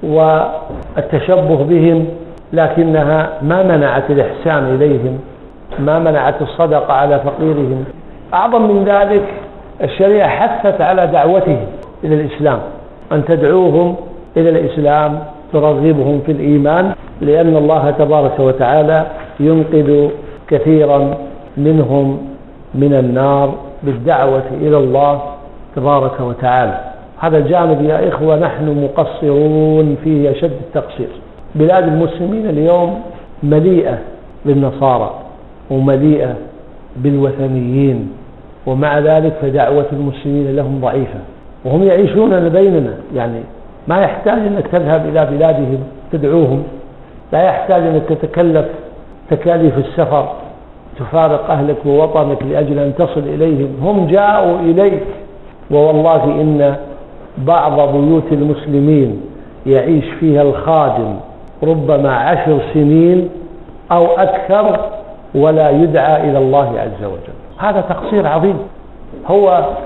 والتشبه بهم، لكنها ما منعت الإحسان إليهم، ما منعت الصدقة على فقيرهم. أعظم من ذلك الشريعة حثت على دعوتهم إلى الإسلام، أن تدعوهم إلى الإسلام، ترغبهم في الإيمان، لأن الله تبارك وتعالى ينقذ كثيرا منهم من النار بالدعوة إلى الله تبارك وتعالى. هذا الجانب يا إخوة نحن مقصرون فيه أشد التقصير. بلاد المسلمين اليوم مليئة بالنصارى ومليئة بالوثنيين، ومع ذلك فدعوة المسلمين لهم ضعيفة، وهم يعيشون بيننا. يعني ما يحتاج أنك تذهب إلى بلادهم تدعوهم، لا يحتاج أنك تتكلف تكاليف السفر، تفارق أهلك ووطنك لأجل أن تصل إليهم، هم جاءوا إليك. ووالله إن بعض بيوت المسلمين يعيش فيها الخادم ربما 10 سنين أو أكثر ولا يدعى إلى الله عز وجل. هذا تقصير عظيم. هو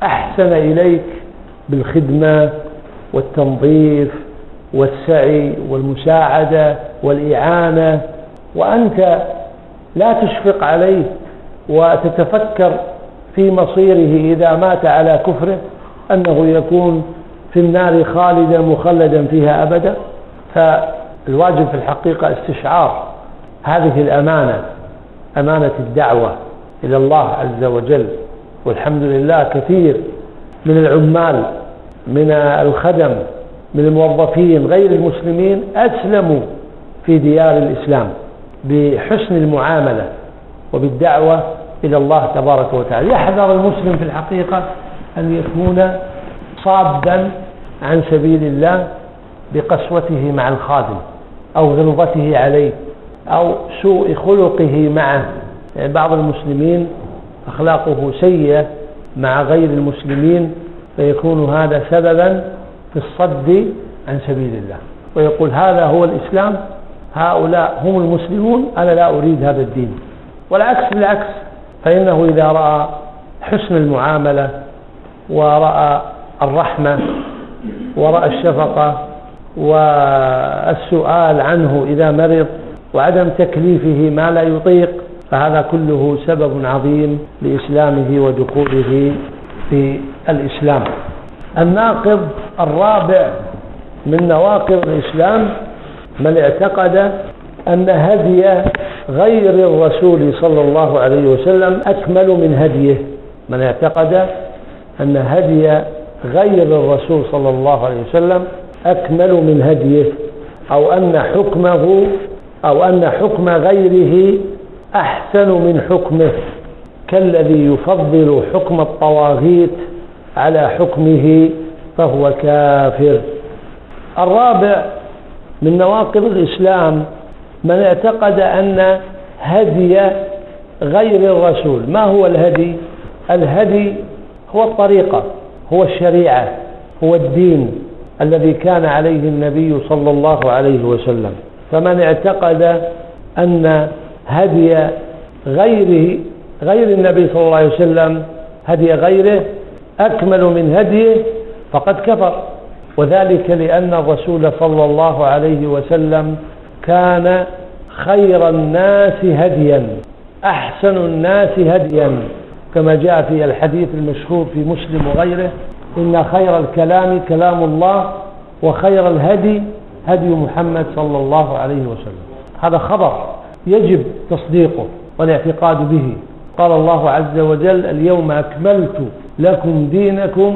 أحسن إليك بالخدمة والتنظيف والسعي والمساعدة والإعانة، وأنت لا تشفق عليه وتتفكر في مصيره إذا مات على كفره أنه يكون في النار خالدا مخلدا فيها أبدا. فالواجب في الحقيقة استشعار هذه الأمانة، أمانة الدعوة إلى الله عز وجل. والحمد لله كثير من العمال، من الخدم، من الموظفين غير المسلمين أسلموا في ديار الإسلام بحسن المعاملة وبالدعوة إلى الله تبارك وتعالى. يحذر المسلم في الحقيقة أن يكون صادا عن سبيل الله بقسوته مع الخادم أو غلظته عليه أو سوء خلقه معه. يعني بعض المسلمين أخلاقه سيئة مع غير المسلمين، فيكون هذا سببا في الصد عن سبيل الله، ويقول هذا هو الإسلام، هؤلاء هم المسلمون، أنا لا أريد هذا الدين. والعكس بالعكس، فإنه إذا رأى حسن المعاملة ورأى الرحمة ورأى الشفقة والسؤال عنه إذا مرض وعدم تكليفه ما لا يطيق، فهذا كله سبب عظيم لإسلامه ودخوله في الإسلام. الناقض الرابع من نواقض الإسلام من اعتقد أن هدي غير الرسول صلى الله عليه وسلم أكمل من هديه. من اعتقد أن هدي غير الرسول صلى الله عليه وسلم أكمل من هديه، أو أن حكم غيره أحسن من حكمه، كالذي يفضل حكم الطواغيت على حكمه فهو كافر. الرابع من نواقض الإسلام من اعتقد أن هدي غير الرسول. ما هو الهدي؟ الهدي هو الطريقة، هو الشريعة، هو الدين الذي كان عليه النبي صلى الله عليه وسلم. فمن اعتقد أن هدي غير النبي صلى الله عليه وسلم، هدي غيره أكمل من هديه، فقد كفر. وذلك لأن الرسول صلى الله عليه وسلم كان خير الناس هديا، أحسن الناس هديا، كما جاء في الحديث المشهور في مسلم وغيره: إن خير الكلام كلام الله وخير الهدي هدي محمد صلى الله عليه وسلم. هذا خبر يجب تصديقه والاعتقاد به. قال الله عز وجل: اليوم أكملت لكم دينكم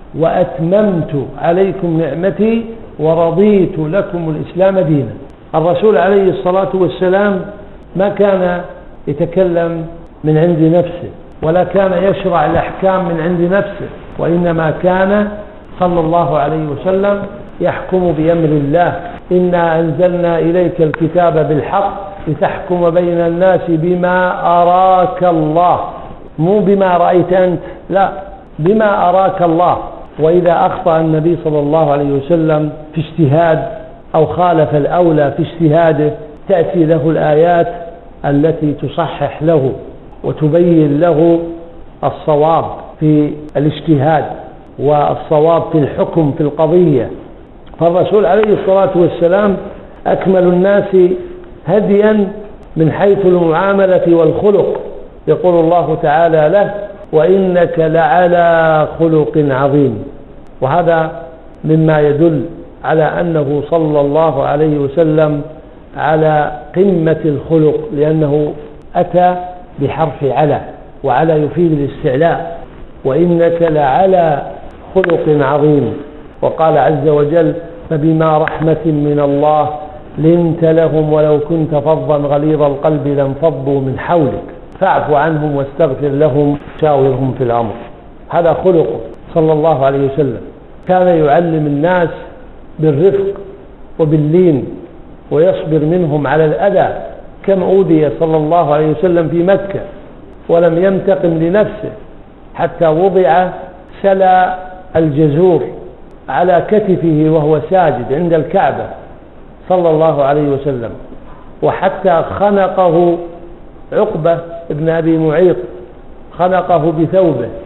وأتممت عليكم نعمتي ورضيت لكم الإسلام دينا. الرسول عليه الصلاة والسلام ما كان يتكلم من عند نفسه ولا كان يشرع الأحكام من عند نفسه، وإنما كان صلى الله عليه وسلم يحكم بأمر الله: إنا أنزلنا إليك الكتاب بالحق لتحكم بين الناس بما أراك الله، مو بما رأيت أنت، لا، بما أراك الله. وإذا أخطأ النبي صلى الله عليه وسلم في اجتهاد أو خالف الأولى في اجتهاده، تأتي له الآيات التي تصحح له وتبين له الصواب في الاجتهاد والصواب في الحكم في القضية. فالرسول عليه الصلاة والسلام أكمل الناس هديا من حيث المعاملة والخلق. يقول الله تعالى له: وإنك لعلى خلق عظيم. وهذا مما يدل على أنه صلى الله عليه وسلم على قمة الخلق، لأنه أتى بحرف على، وعلى يفيد الاستعلاء: وإنك لعلى خلق عظيم. وقال عز وجل: فبما رحمة من الله لنت لهم ولو كنت فظا غليظ القلب لانفضوا من حولك فاعف عنهم واستغفر لهم شاورهم في الأمر. هذا خلقه صلى الله عليه وسلم. كان يعلم الناس بالرفق وباللين ويصبر منهم على الأذى. كم أوذي صلى الله عليه وسلم في مكة ولم ينتقم لنفسه، حتى وضع سلى الجزور على كتفه وهو ساجد عند الكعبة صلى الله عليه وسلم، وحتى خنقه عقبة ابن أبي معيط، خنقه بثوبه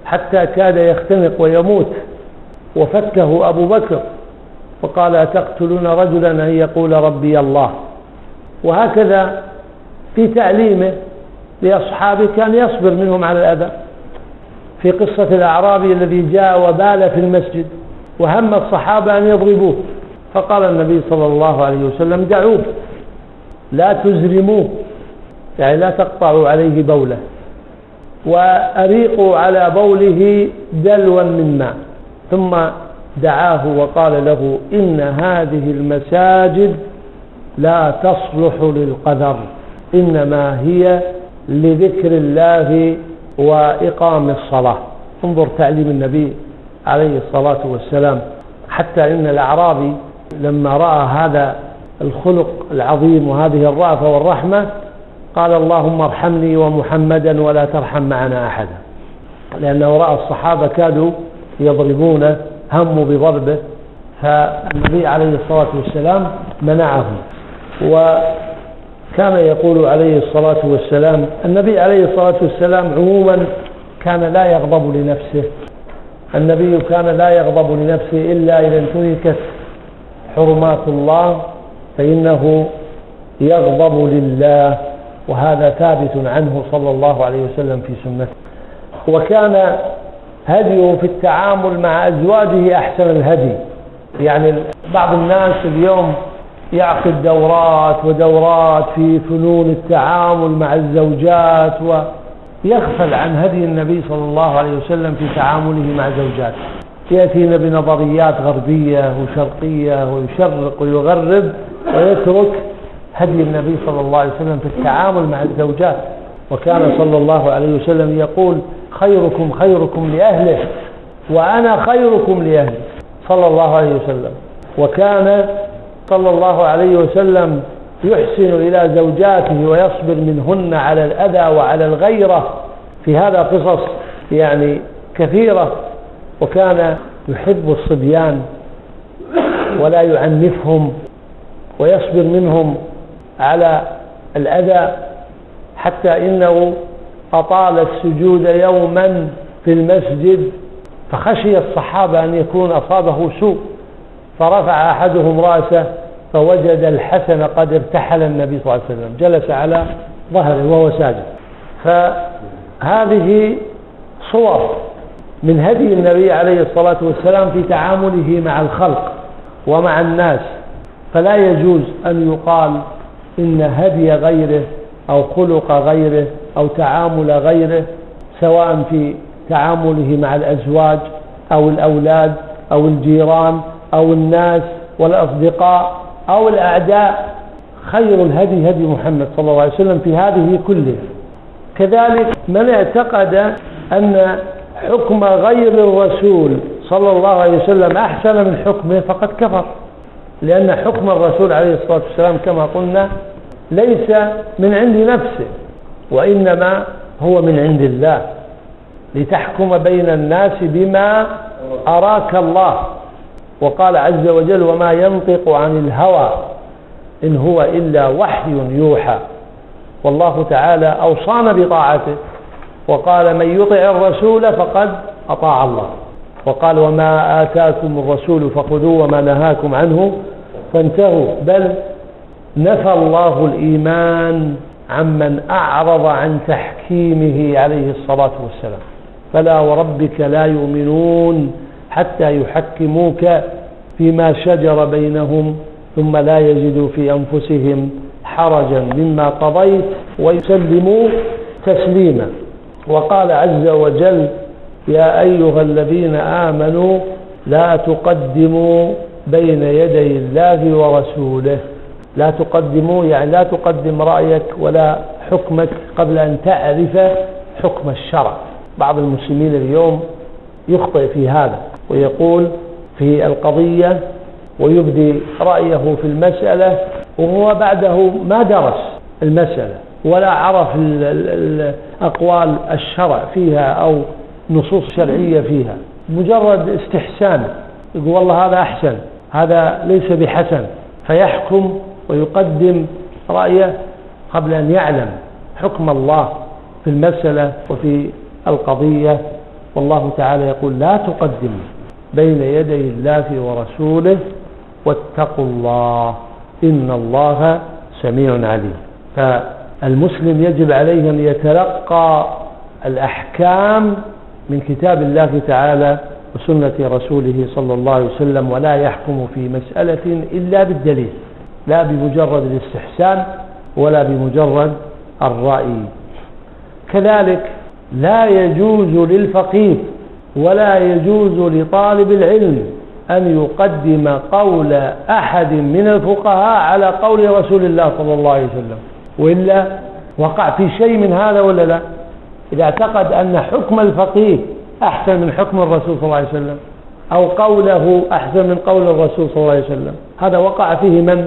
حتى كاد يختنق ويموت، وفكه أبو بكر وقال: أتقتلون رجلا أن يقول ربي الله؟ وهكذا في تعليمه لأصحابه كان يصبر منهم على الأذى. في قصة الأعرابي الذي جاء وبال في المسجد وهم الصحابة أن يضربوه، فقال النبي صلى الله عليه وسلم: دعوه، لا تزرموه، يعني لا تقطعوا عليه بوله، وأريقوا على بوله دلوا من ماء. ثم دعاه وقال له: إن هذه المساجد لا تصلح للقذر، إنما هي لذكر الله وإقام الصلاة. انظر تعليم النبي عليه الصلاة والسلام. حتى إن الأعرابي لما رأى هذا الخلق العظيم وهذه الرأفة والرحمة قال: اللهم ارحمني ومحمدا ولا ترحم معنا أحدا، لأنه رأى الصحابة كادوا يضربونه، هموا بضربه، فالنبي عليه الصلاة والسلام منعهم. وكان يقول عليه الصلاة والسلام، النبي عليه الصلاة والسلام عموما كان لا يغضب لنفسه، النبي كان لا يغضب لنفسه إلا إذا انتهكت حرمات الله فإنه يغضب لله، وهذا ثابت عنه صلى الله عليه وسلم في سنته. وكان هديه في التعامل مع أزواجه أحسن الهدي. يعني بعض الناس اليوم يعقد دورات ودورات في فنون التعامل مع الزوجات ويغفل عن هدي النبي صلى الله عليه وسلم في تعامله مع زوجاته، يأتينا بنظريات غربية وشرقية ويشرق ويغرب ويترك هدي النبي صلى الله عليه وسلم في التعامل مع الزوجات. وكان صلى الله عليه وسلم يقول: خيركم خيركم لأهله وأنا خيركم لأهلي، صلى الله عليه وسلم. وكان صلى الله عليه وسلم يحسن إلى زوجاته ويصبر منهن على الأذى وعلى الغيرة. في هذا قصص يعني كثيرة. وكان يحب الصبيان ولا يعنفهم ويصبر منهم على الأذى، حتى إنه أطال السجود يوما في المسجد فخشي الصحابة أن يكون أصابه سوء، فرفع أحدهم رأسه فوجد الحسن قد ارتحل النبي صلى الله عليه وسلم، جلس على ظهره وهو ساجد. فهذه صور من هدي النبي عليه الصلاة والسلام في تعامله مع الخلق ومع الناس. فلا يجوز أن يقال إن هدي غيره أو خلق غيره أو تعامل غيره، سواء في تعامله مع الأزواج أو الأولاد أو الجيران أو الناس والأصدقاء أو الأعداء، خير الهدي هدي محمد صلى الله عليه وسلم في هذه كلها. كذلك من اعتقد أن حكم غير الرسول صلى الله عليه وسلم أحسن من حكمه فقد كفر، لأن حكم الرسول عليه الصلاة والسلام كما قلنا ليس من عند نفسه، وإنما هو من عند الله، لتحكم بين الناس بما أراك الله. وقال عز وجل: وما ينطق عن الهوى إن هو إلا وحي يوحى. والله تعالى أوصانا بطاعته وقال: من يطع الرسول فقد أطاع الله. وقال: وما آتاكم الرسول فخذوه وما نهاكم عنه فانتهوا. بل نفى الله الإيمان عمن أعرض عن تحكيمه عليه الصلاة والسلام. فلا وربك لا يؤمنون حتى يحكموك فيما شجر بينهم ثم لا يجدوا في أنفسهم حرجا مما قضيت ويسلموا تسليما. وقال عز وجل: يا أيها الذين آمنوا لا تقدموا بين يدي الله ورسوله. لا تقدموا يعني لا تقدم رأيك ولا حكمك قبل أن تعرف حكم الشرع. بعض المسلمين اليوم يخطئ في هذا ويقول في القضية ويبدي رأيه في المسألة وهو بعده ما درس المسألة ولا عرف أقوال الشرع فيها أو نصوص شرعية فيها، مجرد استحسان يقول والله هذا أحسن، هذا ليس بحسن، فيحكم ويقدم رأيه قبل أن يعلم حكم الله في المسألة وفي القضية والله تعالى يقول لا تقدموا بين يدي الله ورسوله واتقوا الله إن الله سميع عليم. فالمسلم يجب عليه أن يتلقى الأحكام من كتاب الله تعالى وسنة رسوله صلى الله عليه وسلم، ولا يحكم في مسألة إلا بالدليل، لا بمجرد الاستحسان ولا بمجرد الرأي. كذلك لا يجوز للفقيه ولا يجوز لطالب العلم أن يقدم قول أحد من الفقهاء على قول رسول الله صلى الله عليه وسلم، وإلا وقع في شيء من هذا ولا لا؟ إذا اعتقد أن حكم الفقيه أحسن من حكم الرسول صلى الله عليه وسلم أو قوله أحسن من قول الرسول صلى الله عليه وسلم، هذا وقع فيه من؟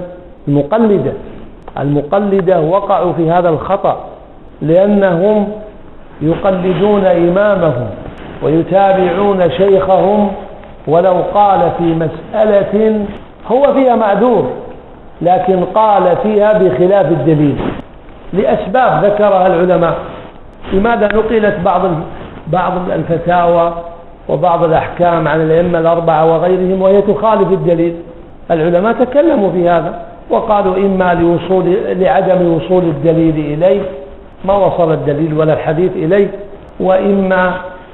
المقلدة وقعوا في هذا الخطأ، لأنهم يقلدون إمامهم ويتابعون شيخهم، ولو قال في مسألة هو فيها معذور لكن قال فيها بخلاف الدليل لأسباب ذكرها العلماء. لماذا نقلت بعض الفتاوى وبعض الأحكام عن الأئمة الأربعة وغيرهم وهي تخالف الدليل؟ العلماء تكلموا في هذا وقالوا إما لعدم وصول الدليل إليه، ما وصل الدليل ولا الحديث إليه، وإما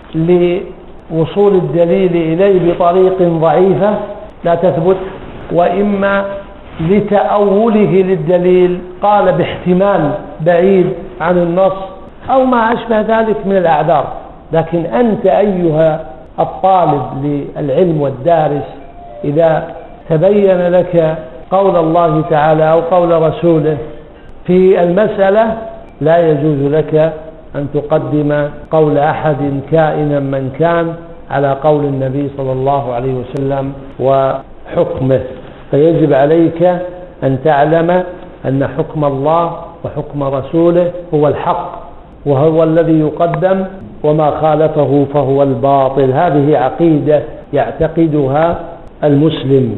لوصول الدليل إليه بطريق ضعيفة لا تثبت، وإما لتأوله للدليل قال باحتمال بعيد عن النص أو ما أشبه ذلك من الأعذار. لكن أنت أيها الطالب للعلم والدارس إذا تبين لك قول الله تعالى أو قول رسوله في المسألة لا يجوز لك أن تقدم قول أحد كائنا من كان على قول النبي صلى الله عليه وسلم وحكمه. فيجب عليك أن تعلم أن حكم الله وحكم رسوله هو الحق وهو الذي يقدم، وما خالفه فهو الباطل. هذه عقيدة يعتقدها المسلم.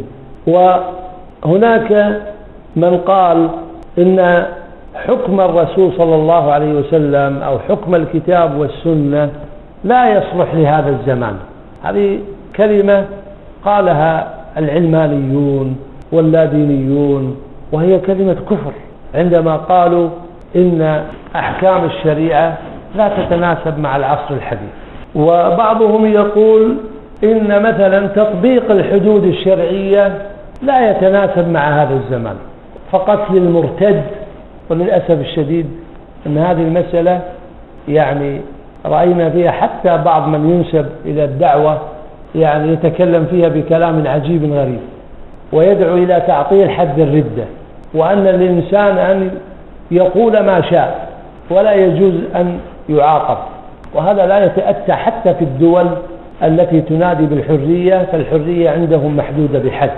وهناك من قال إن حكم الرسول صلى الله عليه وسلم أو حكم الكتاب والسنة لا يصلح لهذا الزمان. هذه كلمة قالها العلمانيون واللادينيون، وهي كلمة كفر عندما قالوا إن أحكام الشريعة لا تتناسب مع العصر الحديث. وبعضهم يقول إن مثلا تطبيق الحدود الشرعية لا يتناسب مع هذا الزمان، فقتل المرتد. وللأسف الشديد أن هذه المسألة يعني رأينا فيها حتى بعض من ينسب إلى الدعوة يعني يتكلم فيها بكلام عجيب غريب ويدعو إلى تعطيل حد الردة، وأن للإنسان أن يقول ما شاء ولا يجوز أن يعاقب. وهذا لا يتأتى حتى في الدول التي تنادي بالحرية، فالحرية عندهم محدودة بحد.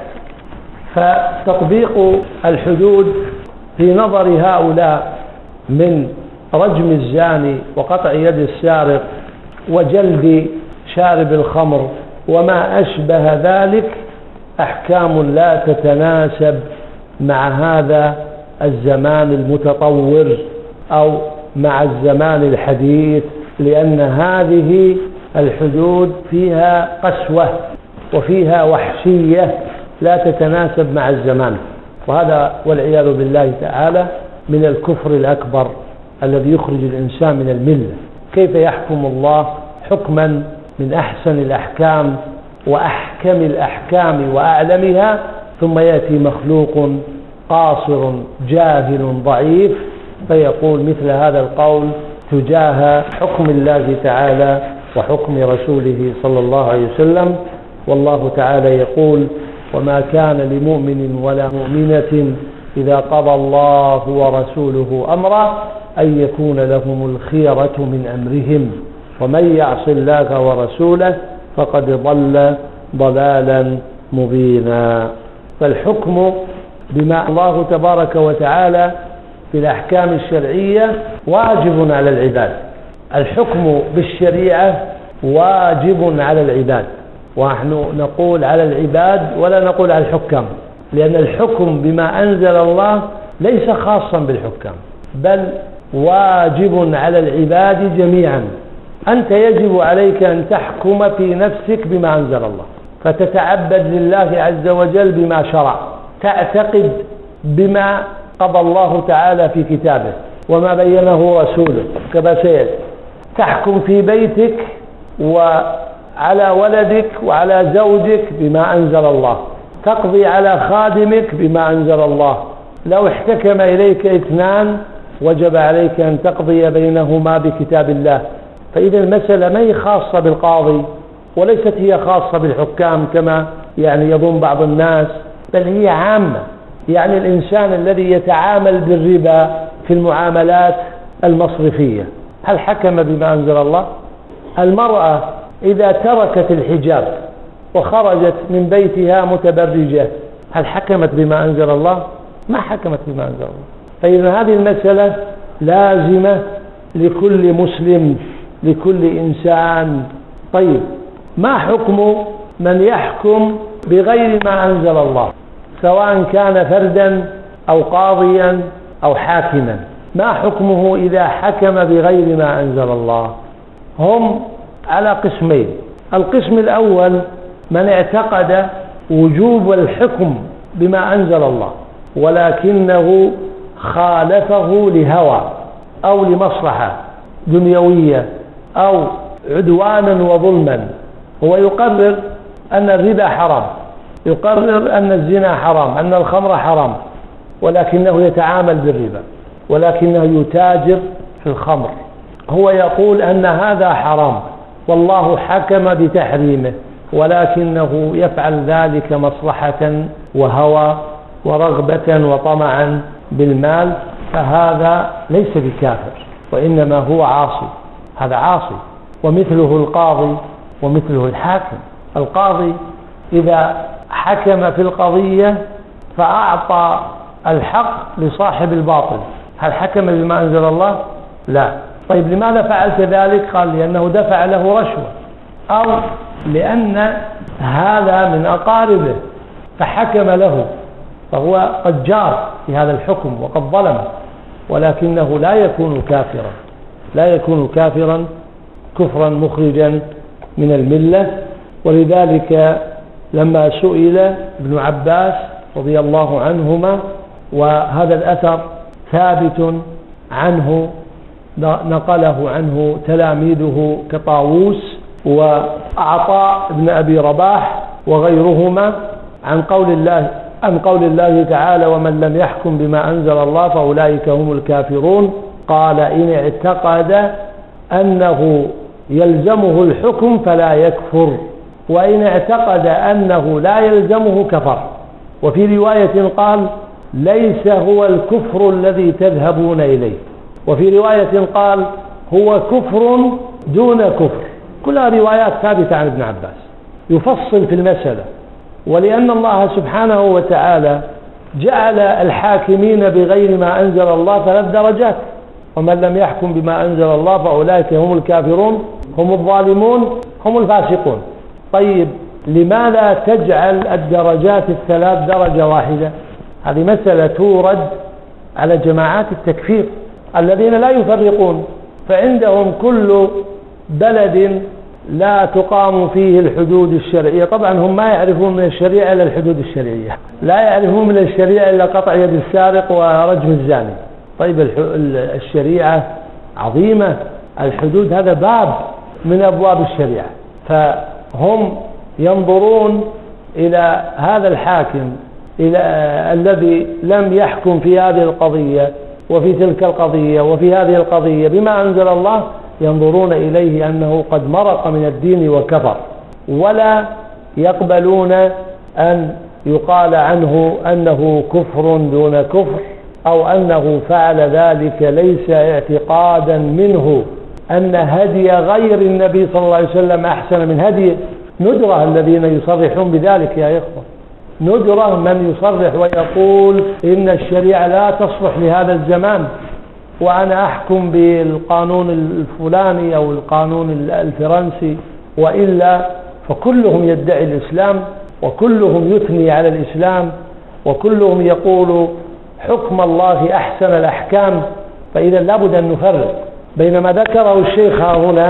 فتطبيق الحدود في نظر هؤلاء من رجم الزاني وقطع يد السارق وجلد شارب الخمر وما أشبه ذلك أحكام لا تتناسب مع هذا الزمان المتطور أو مع الزمان الحديث، لأن هذه الحدود فيها قسوة وفيها وحشية لا تتناسب مع الزمان. وهذا والعياذ بالله تعالى من الكفر الأكبر الذي يخرج الإنسان من الملة. كيف يحكم الله حكما من أحسن الأحكام وأحكم الأحكام وأعلمها، ثم يأتي مخلوق قاصر جاهل ضعيف فيقول مثل هذا القول تجاه حكم الله تعالى وحكم رسوله صلى الله عليه وسلم. والله تعالى يقول وما كان لمؤمن ولا مؤمنة إذا قضى الله ورسوله أمرا أن يكون لهم الخيرة من أمرهم ومن يعص الله ورسوله فقد ضل ضلالا مبينا. فالحكم بما الله تبارك وتعالى في الأحكام الشرعية واجب على العباد. الحكم بالشريعة واجب على العباد، ونحن نقول على العباد ولا نقول على الحكام، لأن الحكم بما أنزل الله ليس خاصا بالحكام بل واجب على العباد جميعا. أنت يجب عليك أن تحكم في نفسك بما أنزل الله، فتتعبد لله عز وجل بما شرع، تعتقد بما قضى الله تعالى في كتابه وما بينه رسوله كما سيأتي، تحكم في بيتك وعلى ولدك وعلى زوجك بما أنزل الله، تقضي على خادمك بما أنزل الله. لو احتكم إليك اثنان وجب عليك أن تقضي بينهما بكتاب الله. فإذا المسألة ما هي خاصة بالقاضي وليست هي خاصة بالحكام كما يظن بعض الناس، بل هي عامة. يعني الإنسان الذي يتعامل بالربا في المعاملات المصرفية هل حكم بما أنزل الله؟ المرأة إذا تركت الحجاب وخرجت من بيتها متبرجة هل حكمت بما أنزل الله؟ ما حكمت بما أنزل الله. فإذا هذه المسألة لازمة لكل مسلم، لكل إنسان. طيب، ما حكم من يحكم بغير ما أنزل الله، سواء كان فردا أو قاضيا أو حاكما؟ ما حكمه إذا حكم بغير ما أنزل الله؟ هم على قسمين. القسم الأول من اعتقد وجوب الحكم بما أنزل الله ولكنه خالفه لهوى أو لمصلحة دنيوية أو عدوانا وظلما. هو يقرر أن الربا حرام، يقرر أن الزنا حرام، أن الخمر حرام، ولكنه يتعامل بالربا، ولكنه يتاجر في الخمر. هو يقول أن هذا حرام والله حكم بتحريمه، ولكنه يفعل ذلك مصلحة وهوى ورغبة وطمعا بالمال، فهذا ليس بكافر وإنما هو عاصي. هذا عاصي. ومثله القاضي ومثله الحاكم. القاضي إذا حكم في القضية فأعطى الحق لصاحب الباطل هل حكم بما أنزل الله؟ لا. طيب، لماذا فعلت ذلك؟ قال لأنه دفع له رشوة، أو لأن هذا من أقاربه فحكم له، فهو قد جار في هذا الحكم وقد ظلم، ولكنه لا يكون كافرا، لا يكون كافرا كفرا مخرجا من الملة. ولذلك لما سئل ابن عباس رضي الله عنهما، وهذا الأثر ثابت عنه نقله عنه تلاميذه كطاووس وعطاء بن أبي رباح وغيرهما، عن قول الله تعالى: ومن لم يحكم بما أنزل الله فأولئك هم الكافرون. قال: إن اعتقد أنه يلزمه الحكم فلا يكفر، وإن اعتقد أنه لا يلزمه كفر. وفي رواية قال: ليس هو الكفر الذي تذهبون إليه. وفي رواية قال: هو كفر دون كفر. كلها روايات ثابتة عن ابن عباس يفصل في المسألة. ولأن الله سبحانه وتعالى جعل الحاكمين بغير ما أنزل الله 3 درجات: ومن لم يحكم بما أنزل الله فأولئك هم الكافرون، هم الظالمون، هم الفاسقون. طيب، لماذا تجعل الدرجات 3 درجة واحدة؟ هذه مسألة تورد على جماعات التكفير الذين لا يفرقون، فعندهم كل بلد لا تقام فيه الحدود الشرعية. طبعا هم ما يعرفون من الشريعة إلا الحدود الشرعية، لا يعرفون من الشريعة إلا قطع يد السارق ورجم الزاني. طيب، الشريعة عظيمة، الحدود هذا باب من أبواب الشريعة. فهم ينظرون إلى هذا الحاكم إلى الذي لم يحكم في هذه القضية وفي تلك القضية وفي هذه القضية بما أنزل الله، ينظرون إليه أنه قد مرق من الدين وكفر، ولا يقبلون أن يقال عنه أنه كفر دون كفر، أو أنه فعل ذلك ليس اعتقادا منه أن هدي غير النبي صلى الله عليه وسلم أحسن من هديه. ندرة الذين يصرحون بذلك يا إخوة، ندرة من يصرح ويقول إن الشريعة لا تصلح لهذا الزمان، وأنا أحكم بالقانون الفلاني أو القانون الفرنسي، وإلا فكلهم يدعي الإسلام، وكلهم يثني على الإسلام، وكلهم يقول حكم الله أحسن الأحكام. فإذا لابد أن نفرق بين ما ذكره الشيخ هنا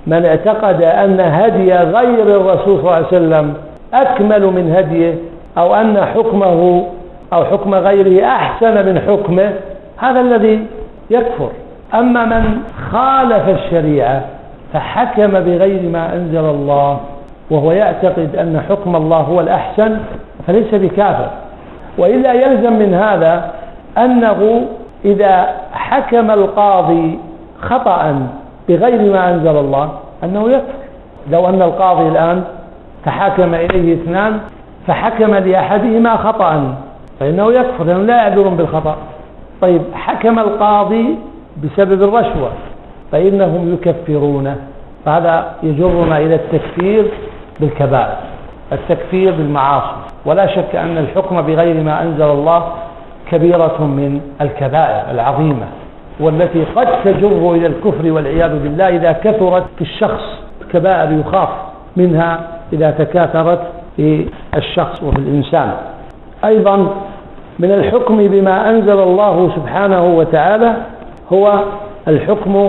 من اعتقد أن هدي غير الرسول صلى الله عليه وسلم أكمل من هديه، أو أن حكمه أو حكم غيره أحسن من حكمه، هذا الذي يكفر. أما من خالف الشريعة فحكم بغير ما أنزل الله وهو يعتقد أن حكم الله هو الأحسن فليس بكافر. وإلا يلزم من هذا أنه إذا حكم القاضي خطأ بغير ما أنزل الله أنه يكفر. لو أن القاضي الآن تحاكم إليه اثنان فحكم لأحدهما خطأ فإنه يكفر لأنه لا يعذر بالخطأ. طيب حكم القاضي بسبب الرشوة فإنهم يكفرونه، فهذا يجرنا إلى التكفير بالكبائر، التكفير بالمعاصي. ولا شك أن الحكم بغير ما أنزل الله كبيرة من الكبائر العظيمة، والتي قد تجر إلى الكفر والعياذ بالله إذا كثرت في الشخص. كبائر يخاف منها إذا تكاثرت في الشخص وفي الإنسان. أيضا من الحكم بما أنزل الله سبحانه وتعالى هو الحكم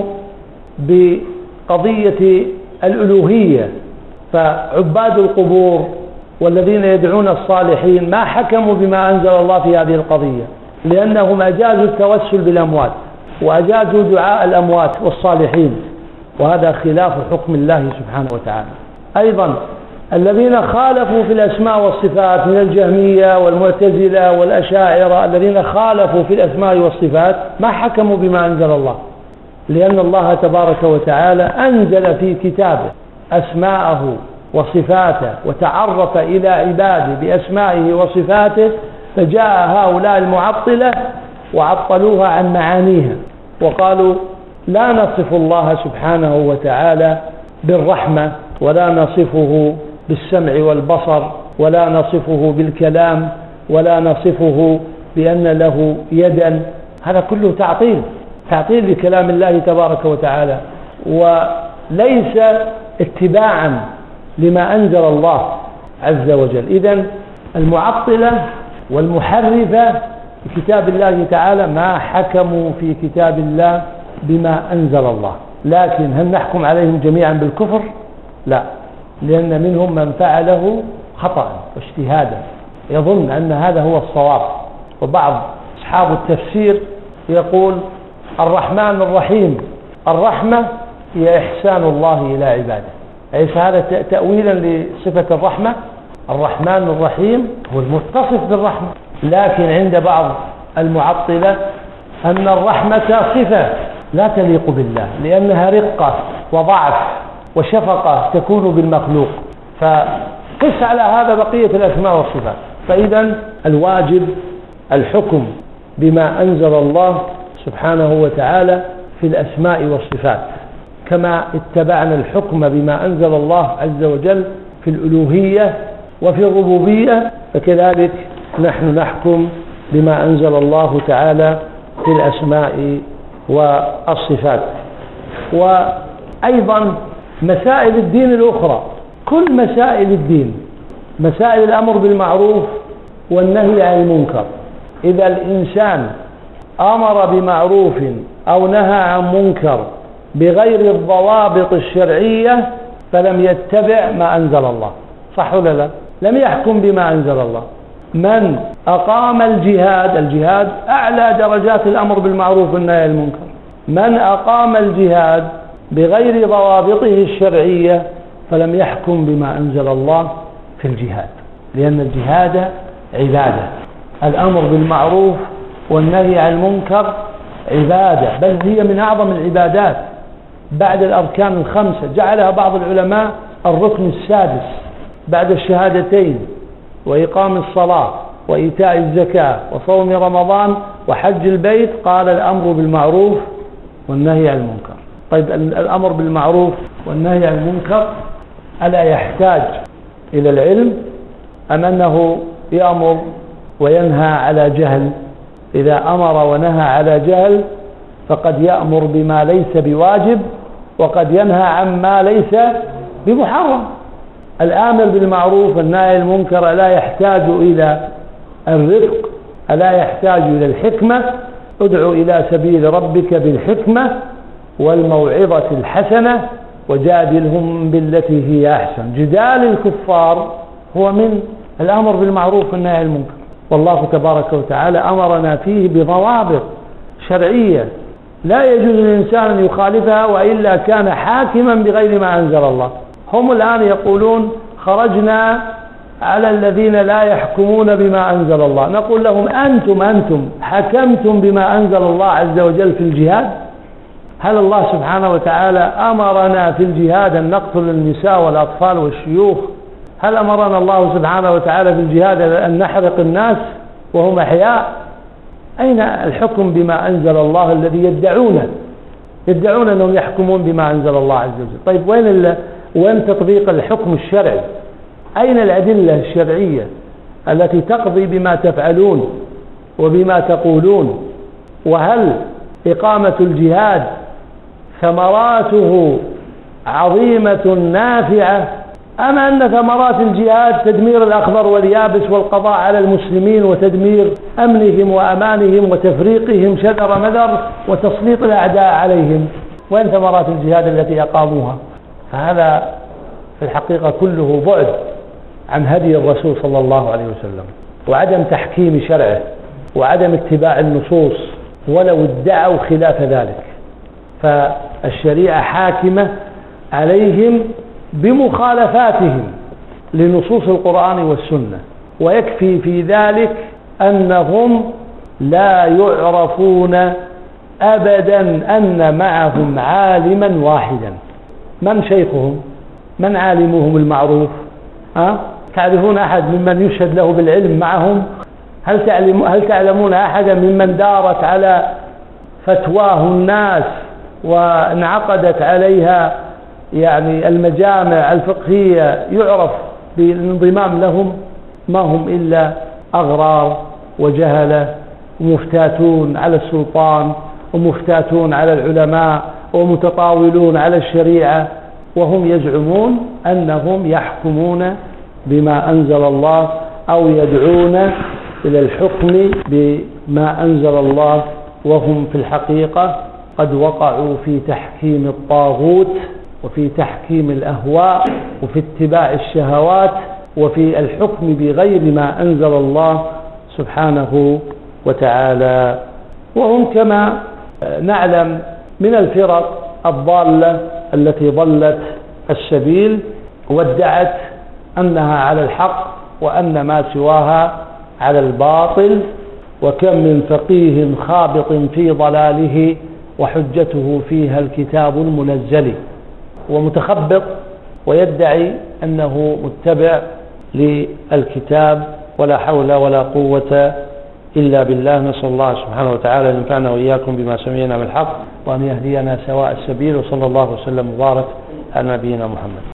بقضية الألوهية. فعباد القبور والذين يدعون الصالحين ما حكموا بما أنزل الله في هذه القضية، لأنهم أجازوا التوسل بالأموات وأجازوا دعاء الأموات والصالحين، وهذا خلاف حكم الله سبحانه وتعالى. أيضا الذين خالفوا في الأسماء والصفات من الجهمية والمعتزلة والأشاعرة، الذين خالفوا في الأسماء والصفات ما حكموا بما أنزل الله، لأن الله تبارك وتعالى أنزل في كتابه أسماءه وصفاته وتعرف إلى عباده بأسمائه وصفاته، فجاء هؤلاء المعطلة وعطلوها عن معانيها وقالوا لا نصف الله سبحانه وتعالى بالرحمة، ولا نصفه بالسمع والبصر، ولا نصفه بالكلام، ولا نصفه بأن له يدا. هذا كله تعطيل لكلام الله تبارك وتعالى، وليس اتباعا لما أنزل الله عز وجل. إذن المعطلة والمحرفة في كتاب الله تعالى ما حكموا في كتاب الله بما أنزل الله. لكن هل نحكم عليهم جميعا بالكفر؟ لا، لأن منهم من فعله خطأ واجتهادا يظن أن هذا هو الصواب. وبعض أصحاب التفسير يقول الرحمن الرحيم، الرحمة هي إحسان الله إلى عباده، أليس هذا تأويلا لصفة الرحمة؟ الرحمن الرحيم هو المتصف بالرحمة. لكن عند بعض المعطلة أن الرحمة صفة لا تليق بالله، لأنها رقة وضعف وشفقة تكون بالمخلوق، فقس على هذا بقية الأسماء والصفات. فإذا الواجب الحكم بما أنزل الله سبحانه وتعالى في الأسماء والصفات، كما اتبعنا الحكم بما أنزل الله عز وجل في الألوهية وفي الربوبية، فكذلك نحن نحكم بما أنزل الله تعالى في الأسماء والصفات. وأيضا مسائل الدين الأخرى، كل مسائل الدين، مسائل الأمر بالمعروف والنهي عن المنكر، إذا الإنسان أمر بمعروف أو نهى عن منكر بغير الضوابط الشرعية فلم يتبع ما أنزل الله، صح ولا لا؟ لم يحكم بما أنزل الله. من أقام الجهاد أعلى درجات الأمر بالمعروف والنهي عن المنكر، من أقام الجهاد بغير ضوابطه الشرعية فلم يحكم بما أنزل الله في الجهاد، لأن الجهاد عبادة، الأمر بالمعروف والنهي عن المنكر عبادة، بل هي من أعظم العبادات بعد الأركان الخمسة، جعلها بعض العلماء الركن السادس بعد الشهادتين وإقام الصلاة وإيتاء الزكاة وصوم رمضان وحج البيت، قال الأمر بالمعروف والنهي عن المنكر. طيب الأمر بالمعروف والنهي عن المنكر ألا يحتاج إلى العلم أم أنه يأمر وينهى على جهل؟ إذا أمر ونهى على جهل فقد يأمر بما ليس بواجب وقد ينهى عن ما ليس بمحرم. الآمر بالمعروف والنهي عن المنكر ألا يحتاج إلى الرفق؟ ألا يحتاج إلى الحكمة؟ ادعو إلى سبيل ربك بالحكمة والموعظة الحسنة وجادلهم بالتي هي أحسن. جدال الكفار هو من الأمر بالمعروف والنهي عن المنكر، والله تبارك وتعالى أمرنا فيه بضوابط شرعية لا يجوز للإنسان أن يخالفها وإلا كان حاكما بغير ما أنزل الله. هم الآن يقولون خرجنا على الذين لا يحكمون بما أنزل الله، نقول لهم أنتم حكمتم بما أنزل الله عز وجل في الجهاد؟ هل الله سبحانه وتعالى أمرنا في الجهاد أن نقتل النساء والأطفال والشيوخ؟ هل أمرنا الله سبحانه وتعالى في الجهاد أن نحرق الناس وهم أحياء؟ أين الحكم بما أنزل الله الذي يدعون أنهم يحكمون بما أنزل الله عز وجل؟ طيب وين تطبيق الحكم الشرعي؟ أين الأدلة الشرعية التي تقضي بما تفعلون وبما تقولون؟ وهل إقامة الجهاد ثمراته عظيمة نافعة، أم أن ثمرات الجهاد تدمير الأخضر واليابس والقضاء على المسلمين وتدمير أمنهم وأمانهم وتفريقهم شذر مذر وتسليط الأعداء عليهم؟ وين ثمرات الجهاد التي أقاموها؟ فهذا في الحقيقة كله بعد عن هدي الرسول صلى الله عليه وسلم، وعدم تحكيم شرعه، وعدم اتباع النصوص ولو ادعوا خلاف ذلك. فالشريعة حاكمة عليهم بمخالفاتهم لنصوص القرآن والسنة، ويكفي في ذلك أنهم لا يعرفون أبدا أن معهم عالما واحدا. من شيخهم؟ من عالمهم المعروف؟ تعرفون أحد ممن يشهد له بالعلم معهم؟ هل تعلمون أحدا ممن دارت على فتواه الناس وانعقدت عليها يعني المجامع الفقهية يعرف بالانضمام لهم؟ ما هم إلا أغرار وجهلة ومفتاتون على السلطان ومفتاتون على العلماء ومتطاولون على الشريعة، وهم يزعمون أنهم يحكمون بما أنزل الله أو يدعون إلى الحكم بما أنزل الله، وهم في الحقيقة قد وقعوا في تحكيم الطاغوت وفي تحكيم الأهواء وفي اتباع الشهوات وفي الحكم بغير ما أنزل الله سبحانه وتعالى. وهم كما نعلم من الفرق الضالة التي ضلت السبيل وادعت أنها على الحق وأن ما سواها على الباطل، وكم من فقيه خابط في ضلاله وحجته فيها الكتاب المنزل، ومتخبط ويدعي أنه متبع للكتاب، ولا حول ولا قوة إلا بالله. نسأل الله سبحانه وتعالى أن ينفعنا وإياكم بما سمعنا من الحق وأن يهدينا سواء السبيل، وصلى الله وسلم وبارك على نبينا محمد.